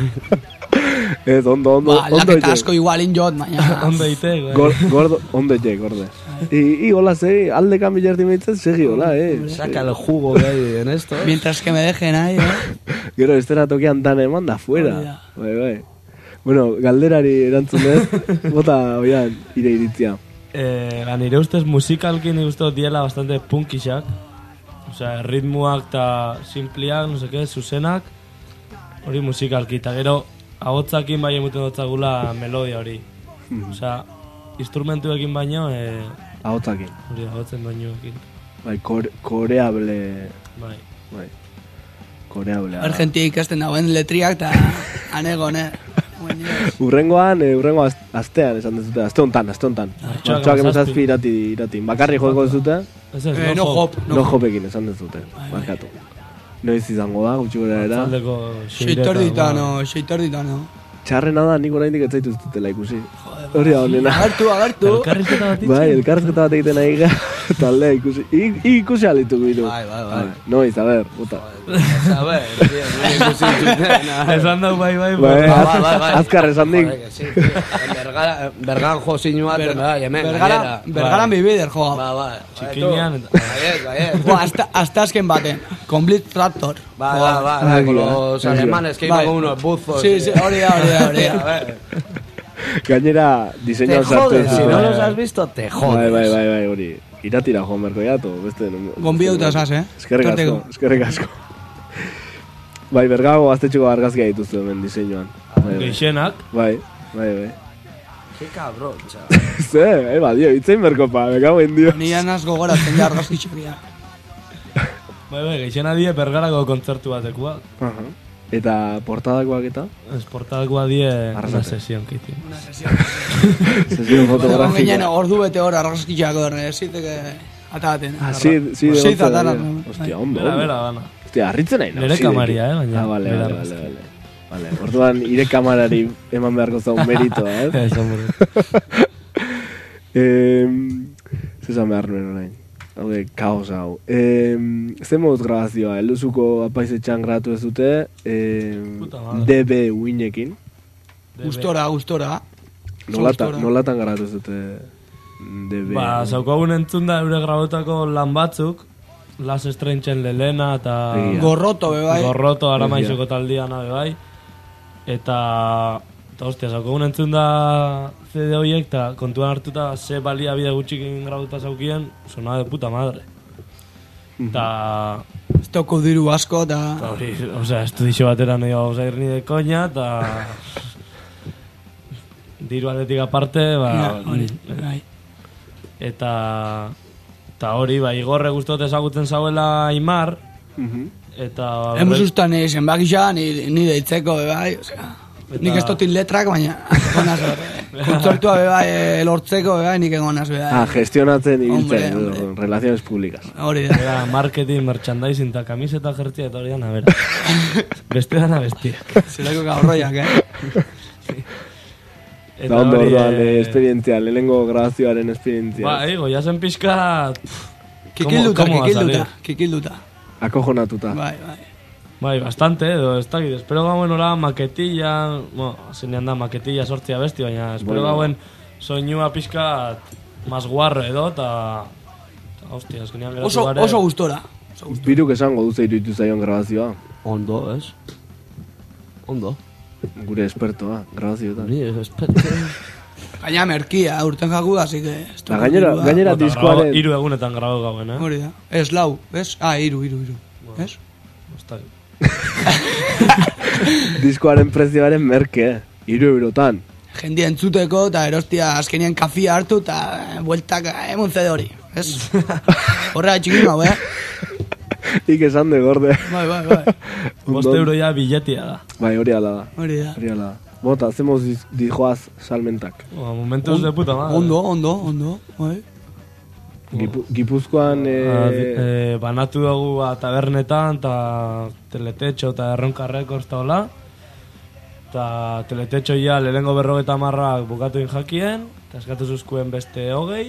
Ez, ondo, ondo, Ba, ondo laketa etxe. asko igualin jot, baina... Ondo ite, bai. Gor- Gordo, ondo etxe, gorde. I, i hola, segi, alde kambilerti meitzen, segi, hola, eh. Saca el jugo que hay en esto. Mientras que me dejen ahí, eh? Gero, estera tokian dan eman da fuera. Hori da. Bai, bai. Bueno, galderari erantzunez, bota, oian, ire iritzia. Eh, ba, nire ustez musikalkin nik uste dut diela bastante punkixak. Osea, ritmoak eta simpliak, no seke, zuzenak, hori musikalki. Eta gero, ahotsakin bai emuten dotzagula melodia hori. Osea, instrumentuekin baino, eh, Ahotzakin. hori ahotzen doinuekin. Bai, kore, koreable, Bai. bai. Koreable. Argentia ikasten dagoen letriak eta anegon, eh? Urrengoan, eh, urrengo az- astean esan dezute, aste hontan, aste hontan. Martxoak Martxoak hamazazpi. emezazpi irati, irati. Bakarri joko dezute, Ez ez, Eh, no hop, no, no hop. jopekin esan dezute. Markatu. Noiz izango da, gutxi gora era. Zaldeko Seitorditano, seitorditano. Txarrena da, nik oraindik ez zaitu zutela ikusi. Hori da honena. Agertu, agertu. Elkarrizketa bat Bai, elkarrizketa bat egiten ari gara, taldea ikusi. I- i- ikusi alitu biru. Bai, bai, bai. Noiz, a ber, puta. A ver, tío, no hay música. Esan dau bai, bai, Bai, bai. Bai, bai, bai. azkar esan dik. Joder, que sí, tío. Bergara, Bergan jo sinua, Ber- bai, hemen, Bergara, gainera. Bergaran bibider, joa. Ba, ba. Txikinean, eta- Baiet, baiet. Buah, hasta, hasta azken baten. Complete Tractor. Va, Joa. va, va, Ah, con tío, los tío. alemanes que Bai. iban con unos buzos. Sí, sí, hori da, hori da, hori A da. ver, Gainera, te diseinau sartu jodes, si zuen. no los has visto, te Bai, jodes. bai, bai, bai, hori. Iratira joan berko jatu, beste... Gonbidauta zaz, eh? Eskerrik asko, Tarteko. eskerrik asko. Bai, bergago gaztetxeko argazkia dituzu hemen diseinuan. Bai, bai. Geixenak, Bai, bai, bai. Qué cabrón, chaval. Ze, eba, dio, itzein berko pa, me cago en Dios. Ni anaz gogoratzen ja argazkitxokia. bai, bai, geixena die bergarako kontzertu batekoa. Aha. Eta portadakoak eta? Ez portadakoa die una Arrasate. sesión que hicimos. Una sesión. Sesio Ginen fotografikoa. ordu bete hor argazkitxako erre, ziteke ataten. Ah, sí, sí, de Seis gotza atala. da. Hostia, ondo, Bera, ondo. bera, gana. Hostia, harritzen nahi Nire kamaria, eh, baina. Ah, vale, bera vale, vale, argazki. vale. Vale, orduan, ire kamarari eman beharko zaun meritoa, eh? Ez, hombre. Eh, Zezan behar nuen orain. Haude, kaos hau. Eh, Zer moduz grabazioa, elduzuko apaizetxan grabatu ez dute, eh, Puta madre. D B uinekin. Gustora, gustora. Nolata, Gustora. nolatan grabatu ez dute D B? Ba, zaukagun entzun da eure grabotako lan batzuk, Las Strangen lelena eta Egia. Gorroto, be bai. Gorroto aramaizoko taldiana be bai. Eta, eta hostia, zaukagun entzun da C D horiek, eta kontuan hartuta ze baliabide gutxikin grabatuta zaukien, sona de puta madre. Eta, Ez toko diru asko, eta... eta hori, osea, estudixo batera nahi gau zair ni de koña, eta diru aletik aparte, ba, Ja, hori, bai. eta eta hori, ba, Igorre guztot ezagutzen zauela Aimar, Mhm. eta Hemos ustan ni zenbakisa, ni, ni deitzeko, be bai, osea... Nik ez totin letrak, baina egonaz horre. Kontzertua be bai, eh, lortzeko, be bai, nik egonaz be bai. Ah, gestionatzen Hombre, ibiltzen, hombre. edo, relaciones públicas. Hori da. era marketing, merchandising, eta kamiseta jertzia, eta hori dana, bera. Beste dana bestiak. Zerako gaurroiak, eh? Eta ondo hori, orduan, eh, eh, esperientzia, lehenengo grabazioaren esperientzia. Ba, ego, jasen pixka... Kikilduta, ¿Cómo va a kikilduta, salir? kikilduta. Acojonatuta. Bai, bai. Bai, bastante, edo, ez dakit, espero gauen ora maketilla, bueno, zenean da maketilla sortzia besti, baina espero Bueno. gauen soinua pixka mas guarre edo, eta... eta, hostia, eskenean geratu Oso, gare... oso gustora. Oso gustora. Biruk esango duze iruditu zaion grabazioa. Ondo, ez? Ondo. Gure espertoa, grabazioetan. Ni espero. Gaina merkia, urten jaku, así que... ez Da, toko gainera, dirua. gainera Eta diskoaren... grabo- Hiru egunetan grabo gauen, eh? Hori da. Ez lau, ez? Ah, iru, iru, iru. Ez? Ez dakit. diskoaren prezioaren merke, iru eurotan. Jendia entzuteko, eta erostia azkenian kafia hartu, eta bueltak emon zede hori. Ez? Horrela txikin hau, eh? Ik esan de gorde. Bai, bai, bai. Bost Ondo- euro ja biletia da. Bai, hori ala da. Hori da. Hori ala da. Bota, hacemos diz- dijoaz salmentak. Ba, momentos de puta madre. Ondo, ondo, ondo. Bai. Gipu, Gipuzkoan... Ah, Eh, eh, banatu dugu ba, tabernetan, eta teletetxo eta erronka rekords eta hola. Eta teletetxo ja lehengo berrogeta marrak bukatu injakien, eta eskatu zuzkuen beste hogei.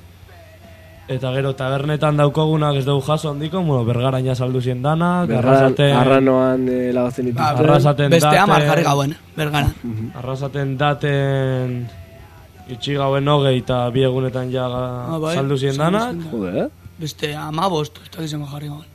Eta gero tabernetan daukogunak ez dugu jaso handiko, bueno, bergaraina saldu zien danak, Berran, arrasaten, arranoan eh, lagazen Ba, dituzten. arrasaten Beste daten, amar jarri gauen, bergaran. arrasaten daten itxi gauen hogei eta bi egunetan ja Ah, bai, saldu zien saldu danak. zien Jode, eh? Beste amabost, ez dakiz ema jarri gauen.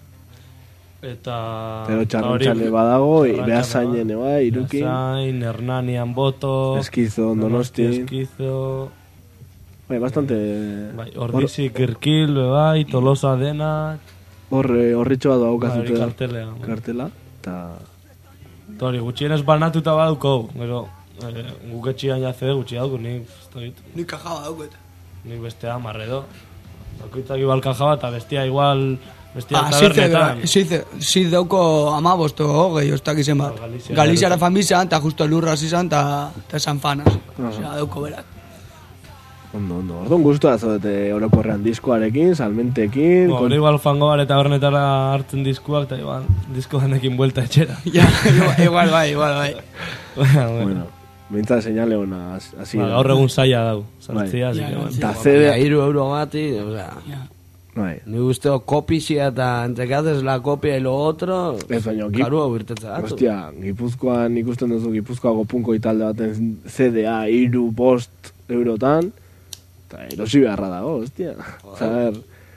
Eta... Pero eta hori- txarrantxane badago, Txarrantxa behazainen, badago. bai, irukin. Beasain, Hernanian boto... Eskizo, Donosti. Eskizo... Bai, bastante... Bai, Ordizi, Kirkil, be bai, Tolosa denak... Hor, eh, horritxo bat Hori daukazute. kartelea. bai. Kartela. Eta... Eta hori, gutxienez banatuta baduko, gero... Eh, guk etxian jaze gutxi dauko, nik... ez dakit, Ni kajaba dauket. nik beste hamar edo. Bakoitzak igual kajaba eta bestia igual... Bestia Ah, zize, tabernetan. zize, zize dauko amabost o hogei, ez dakiz ema. Ba, Galizia Galiziara fan bizan, eta justo lurra zizan, eta ta San Fanas. Osea, dauko berak. Ondo, ondo. Orduan guztua zaudete orokorrean diskoarekin, salmentekin... Bueno, kon- hori igual fango bar eta tabernetara hartzen diskuak, eta igual disko denekin buelta etxera. Ja, igual, igual bai, igual bai. Bueno, bueno. Bueno, bintza señale ona, así. Ba, gaur egun zaila dau, sartzia, así Ja, que ja, bueno. Eta Ja, zede... iru euro bati, o sea... Ja. Bai. Ni gusteo kopizia eta entre que haces la copia y lo otro... Ez baino, gip... Karua birtetza gatu. Hostia, Gipuzkoan ikusten duzu Gipuzkoako punko italde baten C D A iru bost eurotan, eta erosi beharra dago, hostia. Zer,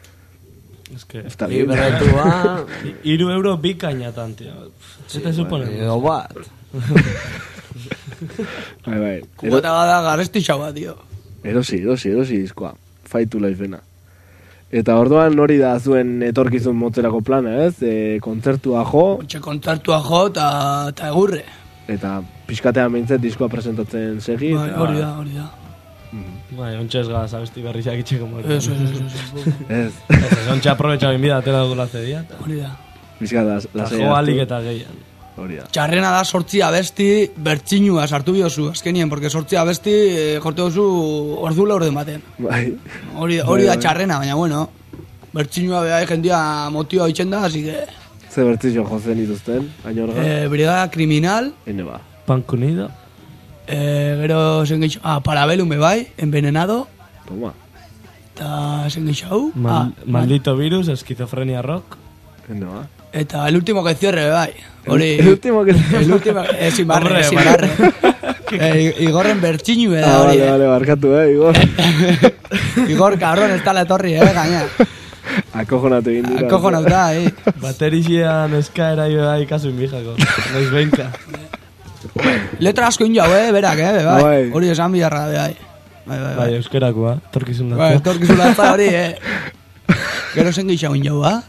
Es que... ez da bien. Liberetua... Iru euro bikainatan, tío. ¿Qué te supone? Edo bat. Bai, bai. Ero, Kubata bada garesti xaua, tío. erosi, erosi, erosi diskoa. Faitu laifena. Eta orduan hori da zuen etorkizun motzerako plana, ez? E, kontzertua jo, Otxe kontzertua jo, eta ta egurre. eta pixkatean behintzet diskoa presentatzen segi. Bai, eta- hori da, hori da. Bai, ontsa ez gaz, abesti berrizak itxeko moetan. Eso, eso, eso, eso. Ez, Ez, ontsa aprobetxa binbida atera dugu la cedia. Hori da. pixka da, Eta lasai jo hartu. alik eta gehian. hori da. Txarrena da sortzi abesti bertxinua sartu biozu, azkenien, porque sortzi abesti e, jorte duzu ordula orden baten. Bai. Hori, hori Bai, da bai. txarrena, baina bueno, bertxinua beha jendia motioa itxen da, así que... Ze bertzio jozen dituzten, ainorga? Eh, Brigada Kriminal, Hene ba. Punk Unido. eh, gero zen gehiago, ah, Parabellum be bai, Envenenado, Toma. eta zen gehiago, Mal, ah, Maldito Virus, Esquizofrenia Rock. Hene ba. eta el último que cierre be bai. Hori, El último que... el último, eh, sin barre, Hombre, sin bueno. barre. eh, Igorren bertxinu be da Ah, hori, vale, eh. vale, barkatu, eh, Igor. Igor, cabrón, ez tala etorri, eh, gaina. Acojonatu egin dira. Acojonauta, eh. Baterixian eskaera ibe bai kasu inbijako. Noiz behinka. Letra asko injau, eh, berak, eh, be bai. Bai. Hori esan biharra, be bai. Bai, bai, Bai, bai. euskerakoa, torkizun Bai, datza. etorkizu latza hori, eh. Gero zen gehiago injau, ba?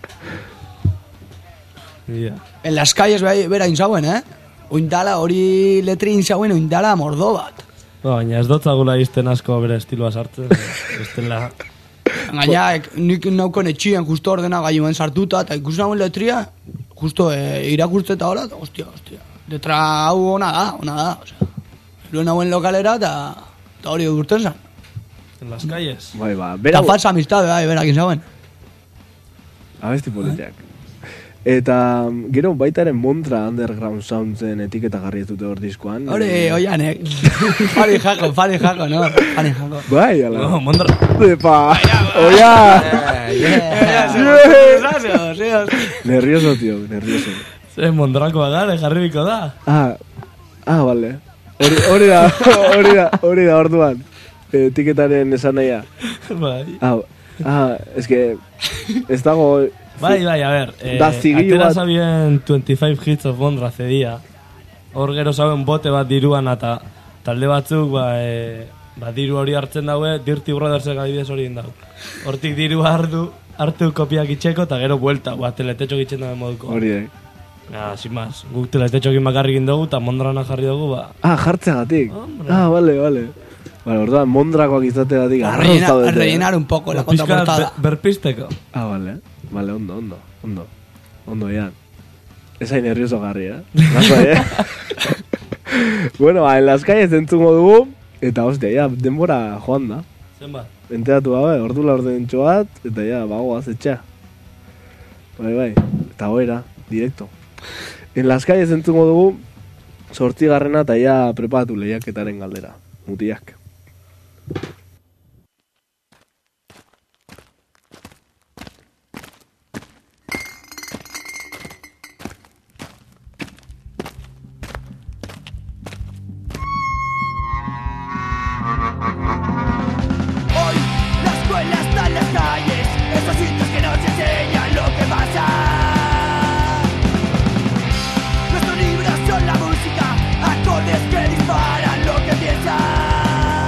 Ia. En las calles bai, bera inzauen, eh. Oindala, hori letri inzauen, oindala mordo bat. Ba, baina ez dotzagula izten asko bere estiloa sartzen. Estela... Gaina, ek- nik naukon etxien justo ordena gaioen sartuta, eta ikusi nagoen letria, justo eh, irakurtze eta hola, eta hostia, hostia. Letra hau ona da, ona da, osea. Luen nagoen lokalera, eta eta hori urten zan. En las calles. Bai, ba, Eta bera... falsa amistad, bai, berak inzauen. Abesti politiak. Eta gero baitaren Montra Underground Soundsen etiketa jarri dute hor diskoan. Hori, Eh, oianek. Fari jako, fari jako, no? Fari jako. Bai, ala. No, Mondra... Epa, oia! Nervioso, tío, nervioso. Ze Mondrakoa gare jarribiko da. Ah, ah, vale. Hori, hori da, hori da, hori da, orduan. Etiketaren esan nahia. Bai. Ah, ah, es que ez dago... Bai, bai, a ver. Eh, Da zigillo atera bat- zabien veintifive Hits of Mondra zedia. Hor gero zauen bote bat diruan eta talde batzuk ba, e, ba diru hori hartzen daue, Dirty Brothersek adibidez hori indau. Hortik diru hartu, hartu kopiak itxeko eta gero buelta, ba, teletetxo gitzen dabe moduko. Hori, eh. Ja, sin más, guk teletetxo egin bakarrik indogu eta Mondrana jarri dugu, ba. Ah, jartzeagatik. Hombre. Ah, vale, vale. Vale, orduan, Mondrakoak izateagatik arroz Rellenar, zaudete. rellenar un poco la Pizka contraportada. be- berpisteko. Ah, vale. Vale, ondo, ondo, ondo. Ondo, ya. Ez hain nervioso garri, eh? Lasai, eh? Bueno, ba, en las calles entzungo dugu, eta hostia, ya, denbora joan da. Zenbat? Enteratu gabe, ordula orden bat, eta ja, bagoaz etxea. Bai, bai, eta goera, directo. En las calles entzungo dugu, sortzigarrena eta ja preparatu lehiaketaren galdera, mutiak. Hoy la escuela está en las calles, esos sitios que nos enseñan lo que pasa. Nuestros libros son la música, acordes que disparan lo que piensas.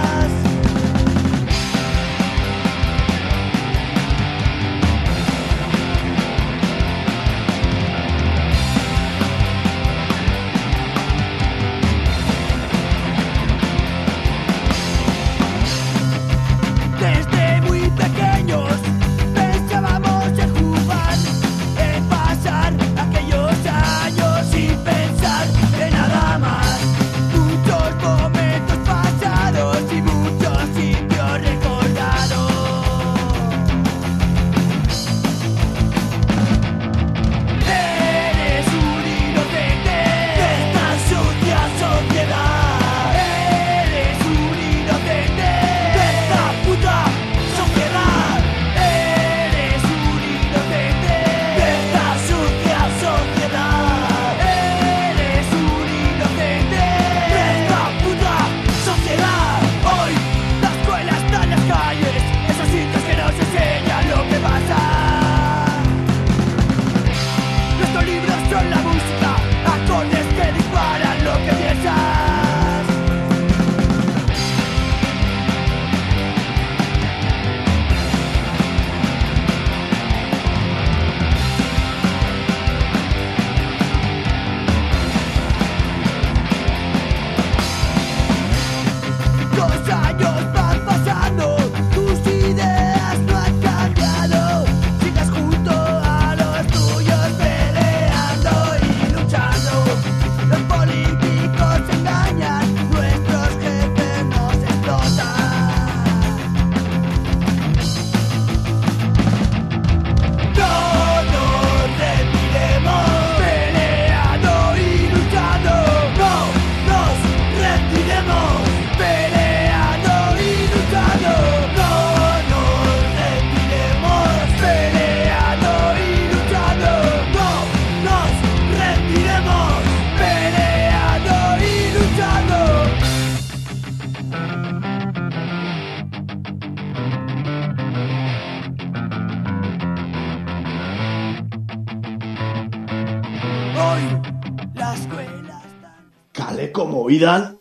Kaleko moidan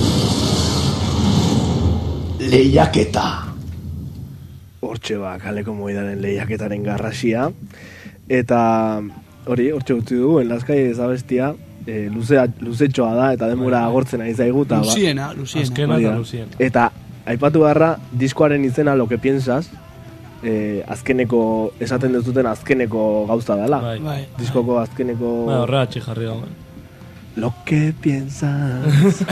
lehiaketa. Hortxe ba, kaleko moidaren lehiaketaren garrasia. Eta hori, hortxe utzi dugu, en las calles abestia, e, luzea, luzetxoa da, eta denbora agortzen ari zaigu. Ta, Luziena, Luziena. Azkena eta Luziena. Eta aipatu beharra, diskoaren izena Lo que piensas, eh, azkeneko, esaten duzuten azkeneko gauza dela. Bai. Bai. Diskoko azkeneko... Bai, horregatxe jarri gauen. Lo que piensas...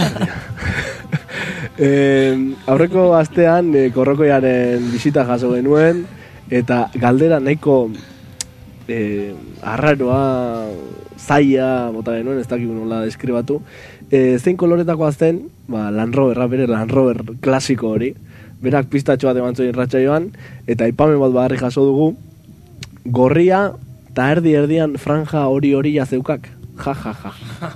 eh, aurreko astean eh, Korrokoiaren bisita jaso genuen, eta galdera nahiko eh, arraroa, zaila, bota genuen, ez dakik nola deskribatu. Eh, zein koloretakoa zen, ba, Land Roverra, bere Land Rover klasiko hori, berak pistatxo bat eman zuen irratsaioan, eta aipamen bat bagarri jaso dugu, gorria, eta erdi erdian franja hori hori jazeukak. Ja, ja, ja.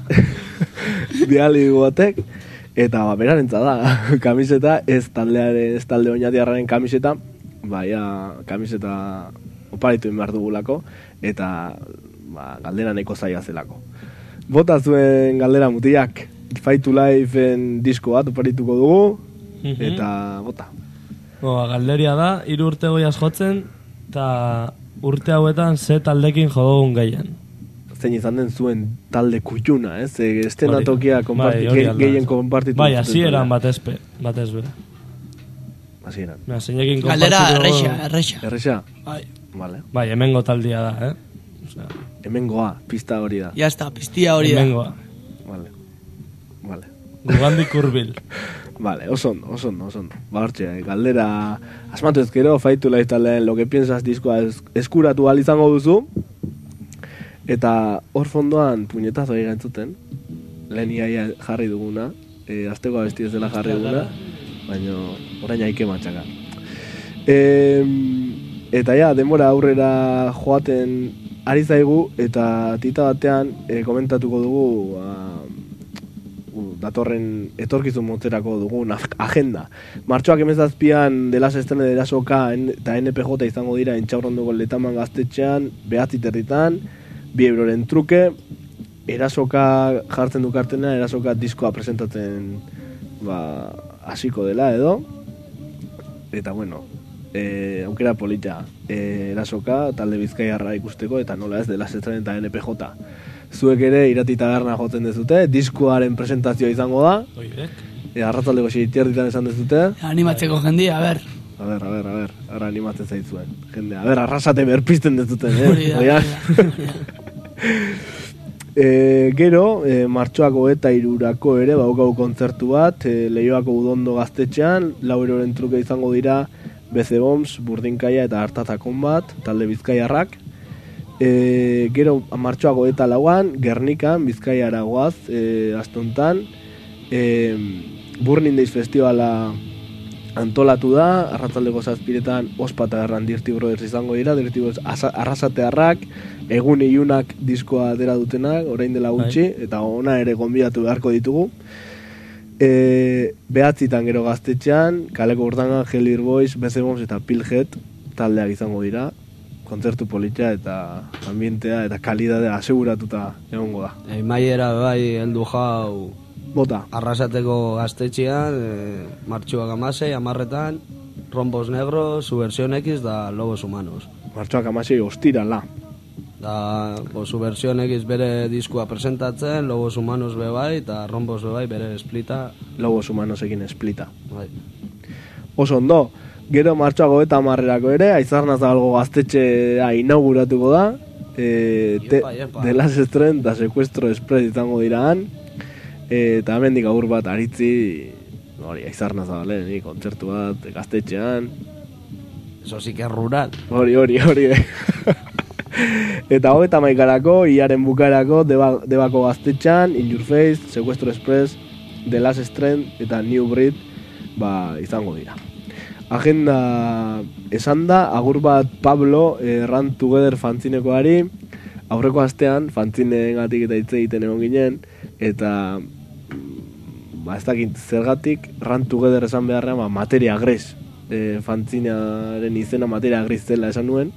Diali batek, eta ba, berarentza da, kamiseta, ez taldearen, ez talde oinatiarraren kamiseta, baia kamiseta oparitu behar dugulako, eta ba, galdera nahiko zaila zelako. Bota zuen galdera mutiak, Fight to Lifeen disko bat oparituko dugu, eta bota. Boa, galderia da, hiru urte goiaz jotzen, eta urte hauetan ze taldekin jodogun gehien. Zein izan den zuen talde kutxuna, ez? E, estenatokia Bai, hori alda. gehien konpartitu. Bai, hasieran batezpe, batezbe. Hasieran. Mira, zeinekin Galdera, konpartitu... erreixa, erreixa. Erresa? Bai. Vale. Bai, hemengo taldia da, eh? Osea, Hemengoa, pista hori da. Ya está, piztia hori da. hemengoa. Vale. Vale. Gugandik hurbil. Vale, oso ondo, oso ondo, oso ondo. Ba, hortxe, galdera asmatu ezkero, Fight to Life taldean Lo que piensas diskoa es, eskuratu ahal izango duzu. Eta hor fondoan puñetazo egin gantzuten, lehen iaia jarri duguna, e, azteko abesti ez dela jarri duguna, baina orain haike matxaka. E, eta ja, denbora aurrera joaten ari zaigu, eta tita batean e, komentatuko dugu a, u, datorren etorkizun motzerako dugun agenda. Martxoak emezazpian de las estrene de Erasoka eta N P J izango dira Entxaurrondoko Letaman gaztetxean, behatzi territan, bi euroren truke, Erasoka jartzen du kartena, Erasoka diskoa presentatzen ba, hasiko dela edo, eta bueno, e, aukera polita, e, Erasoka talde bizkaiarra ikusteko, eta nola ez dela zestren eta N P J. Zuek ere irati taberna jotzen dezute, diskoaren presentazioa izango da, Oidek. e, arratzaldeko seitierditan esan dezute, Animatzeko jendia, a ber. a ber, a ber, a ber, ara animatzen zaitzuen, jende, a ber, arrasate berpizten dezuten, eh? Hori da, Oian? hori da. E, gero, e, martxoako eta irurako ere baukau kontzertu bat, e, Leioako Udondo gaztetxean, lau euroren truke izango dira Beze Bombs, Burdinkaia eta Artatakon bat, talde bizkaiarrak. E, gero, martxoako eta lauan, Gernikan, Bizkaiara goaz, e, astontan, e, Burning Days Festivala antolatu da, arratzaldeko zazpiretan Ospa eta Erran Dirty Brothers izango dira, Dirty Brothers arrasatearrak, egun ilunak diskoa atera dutenak, orain dela gutxi, eta ona ere gonbidatu beharko ditugu. E, behatzitan gero gaztetxean, Kaleko Urtanga, Helir Boys, Beze Bombs eta Pilhead taldeak izango dira, kontzertu politxa eta ambientea eta kalidadea aseguratuta egongo da. E, maiera bai heldu jau Bota. arrasateko gaztetxean, e, martxuak amasei, amarretan, Rombos Negros, Subversión X da Lobos Humanos. Martxoak amasei ostirala. Da, bo, Subversión X bere diskua presentatzen, Lobos Humanos bebai, eta Rombos bebai bere splita. Lobos Humanosekin esplita. Bai. Oso ondo, gero martxoako eta amarrerako ere, Aizarna Zabalgo gaztetxea inauguratuko da, e, te, Iepa, iepa. de las estren eta Secuestro Express izango dira han, e, eta hemendik agur bat aritzi, hori, Aizarna Zabalen, ni, kontzertu bat gaztetxean, Eso sí que es rural. hori, hori, hori, eta hogeita maikarako, iaren bukarako, deba, debako gaztetxan, In Your Face, Secuestro Express, The Last Strength eta New Breed, ba, izango dira. Agenda esan da, agur bat Pablo, eh, Run Together fantzinekoari, aurreko astean, fantzineengatik eta hitz egiten egon ginen, eta mm, ba, ez dakit zergatik, Run Together esan beharrean, ba, Materia Gris, eh, fantzinearen izena Materia Gris zela esan nuen,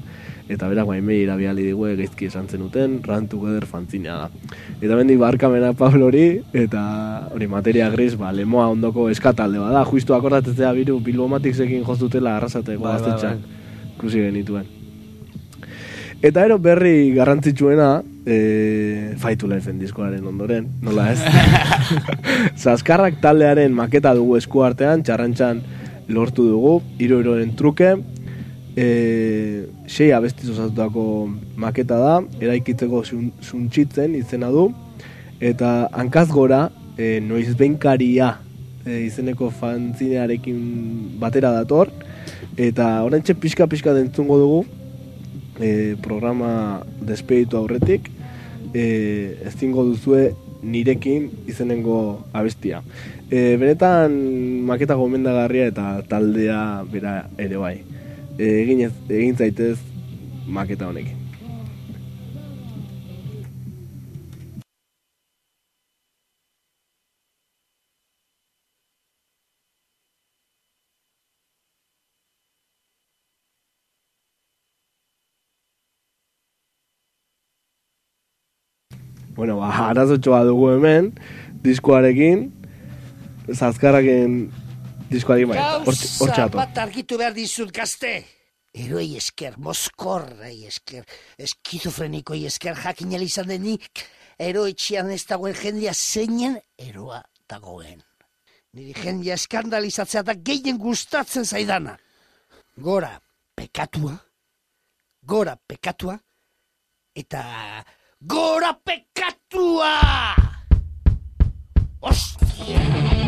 eta berak maimei irabiali digue gaizki esan zenuten, Run Together fanzina da. Eta bendik barkamena Pablori, eta hori materia gris, ba, lemoa ondoko eskatalde bada, justu akordatzea biru Bilbomatiksekin joztutela arrasateko Bai, bai, gaztetxan, ikusi genituen. Eta ero berri garrantzitsuena, e, Fight to Life-en diskoaren ondoren, nola ez? Zaskarrak taldearen maketa dugu esku artean, txarrantxan lortu dugu, hiru euroren truke, e, sei abestiz osatutako maketa da, eraikitzeko zuntxitzen izena du, eta hankaz gora, e, noizbenkaria e, izeneko fanzinearekin batera dator, eta oraintxe pixka-pixka dentzungo dugu, E, programa despeditu aurretik, e, ez zingo duzue nirekin izenengo abestia. E, benetan maketa gomendagarria eta taldea bera ere bai. E, egin, ez, egin zaitez maketa honekin. Bueno, ba, arazotxoa dugu hemen, diskoarekin, Zazkarraken diskoarekin bai, Gauza bat argitu behar dizut gazte. Eroi esker, mozkorrei esker, eskizofrenikoi esker jakinel izan denik, eroetxean ez dagoen jendia zeinen eroa dagoen. Niri jendia eskandalizatzea da gehien gustatzen zaidana. Gora pekatua, gora pekatua, eta... Gora pekatua! Ostia!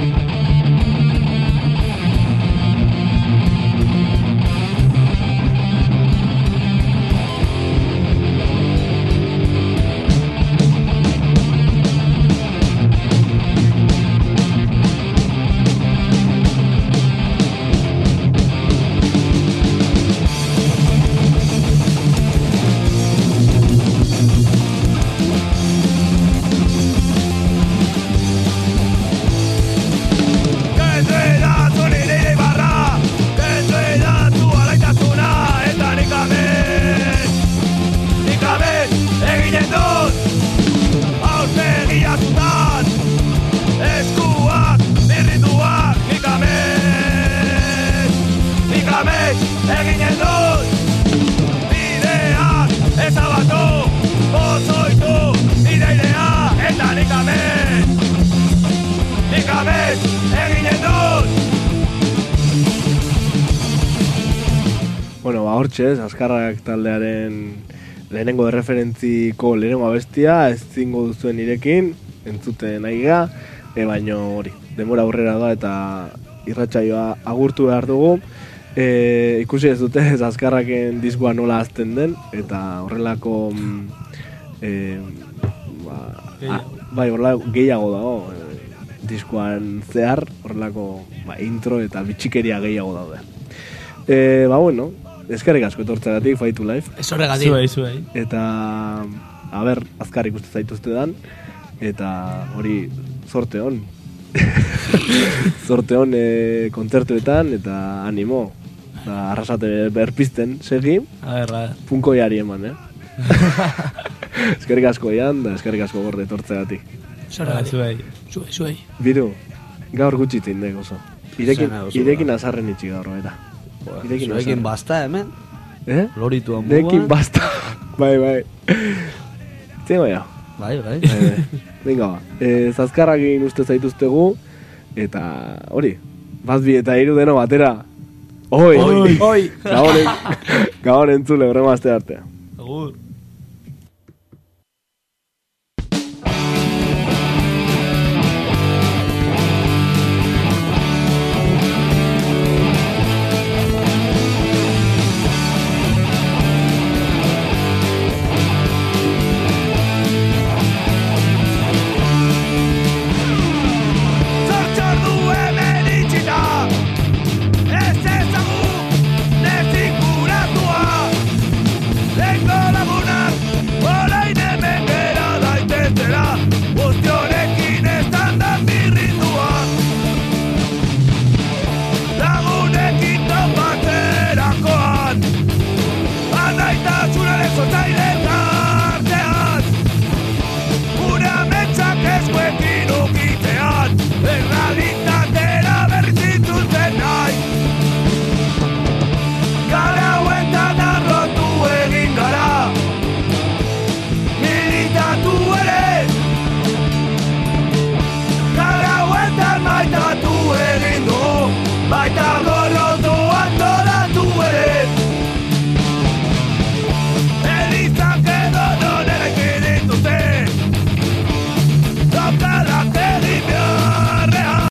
Bueno, ba, hortxe, Azkarrak taldearen lehenengo erreferentziko lehenengo abestia, ez zingo duzuen nirekin, entzuten nahi ga, e, baino hori, denbora aurrera da eta irratsaioa agurtu behar dugu. E, ikusi ez dute, Azkarraken diskoa nola azten den, eta horrelako e, ba, a, bai, horrelako gehiago dago, e, diskoan zehar, horrelako ba, intro eta bitxikeria gehiago daude. E, ba, bueno, eskerrik asko etortzagatik, Fight to Life. Ez horregatik. Zuei, zuei. Eta, a ber, azkar ikuste zaituzte dan, eta hori, zorte hon. zorte hon e, kontzertuetan, eta animo. Eta arrasate berpizten, segi, A ber, a ber. punko jari eman, eh? Eskerrik asko ian, da eskerrik asko gorde etortzagatik. Ez horregatik. Zuei. Zuei, zuei. Biru, gaur gutxitzen dek oso. Irekin, Zena oso, irekin azarren itxi gaur, eta. Irekin Zuekin azarren. basta hemen, Eh? loritu hanbuan. Nekin basta. bai, bai. Zengo ja. Bai, bai. Eh, Venga, ba. E, Zazkarrakin uste zaituztegu, eta hori, bazbi eta hiru deno batera. Oi! Oi! Gabon, gabon entzule, horrema aste artea. Agur.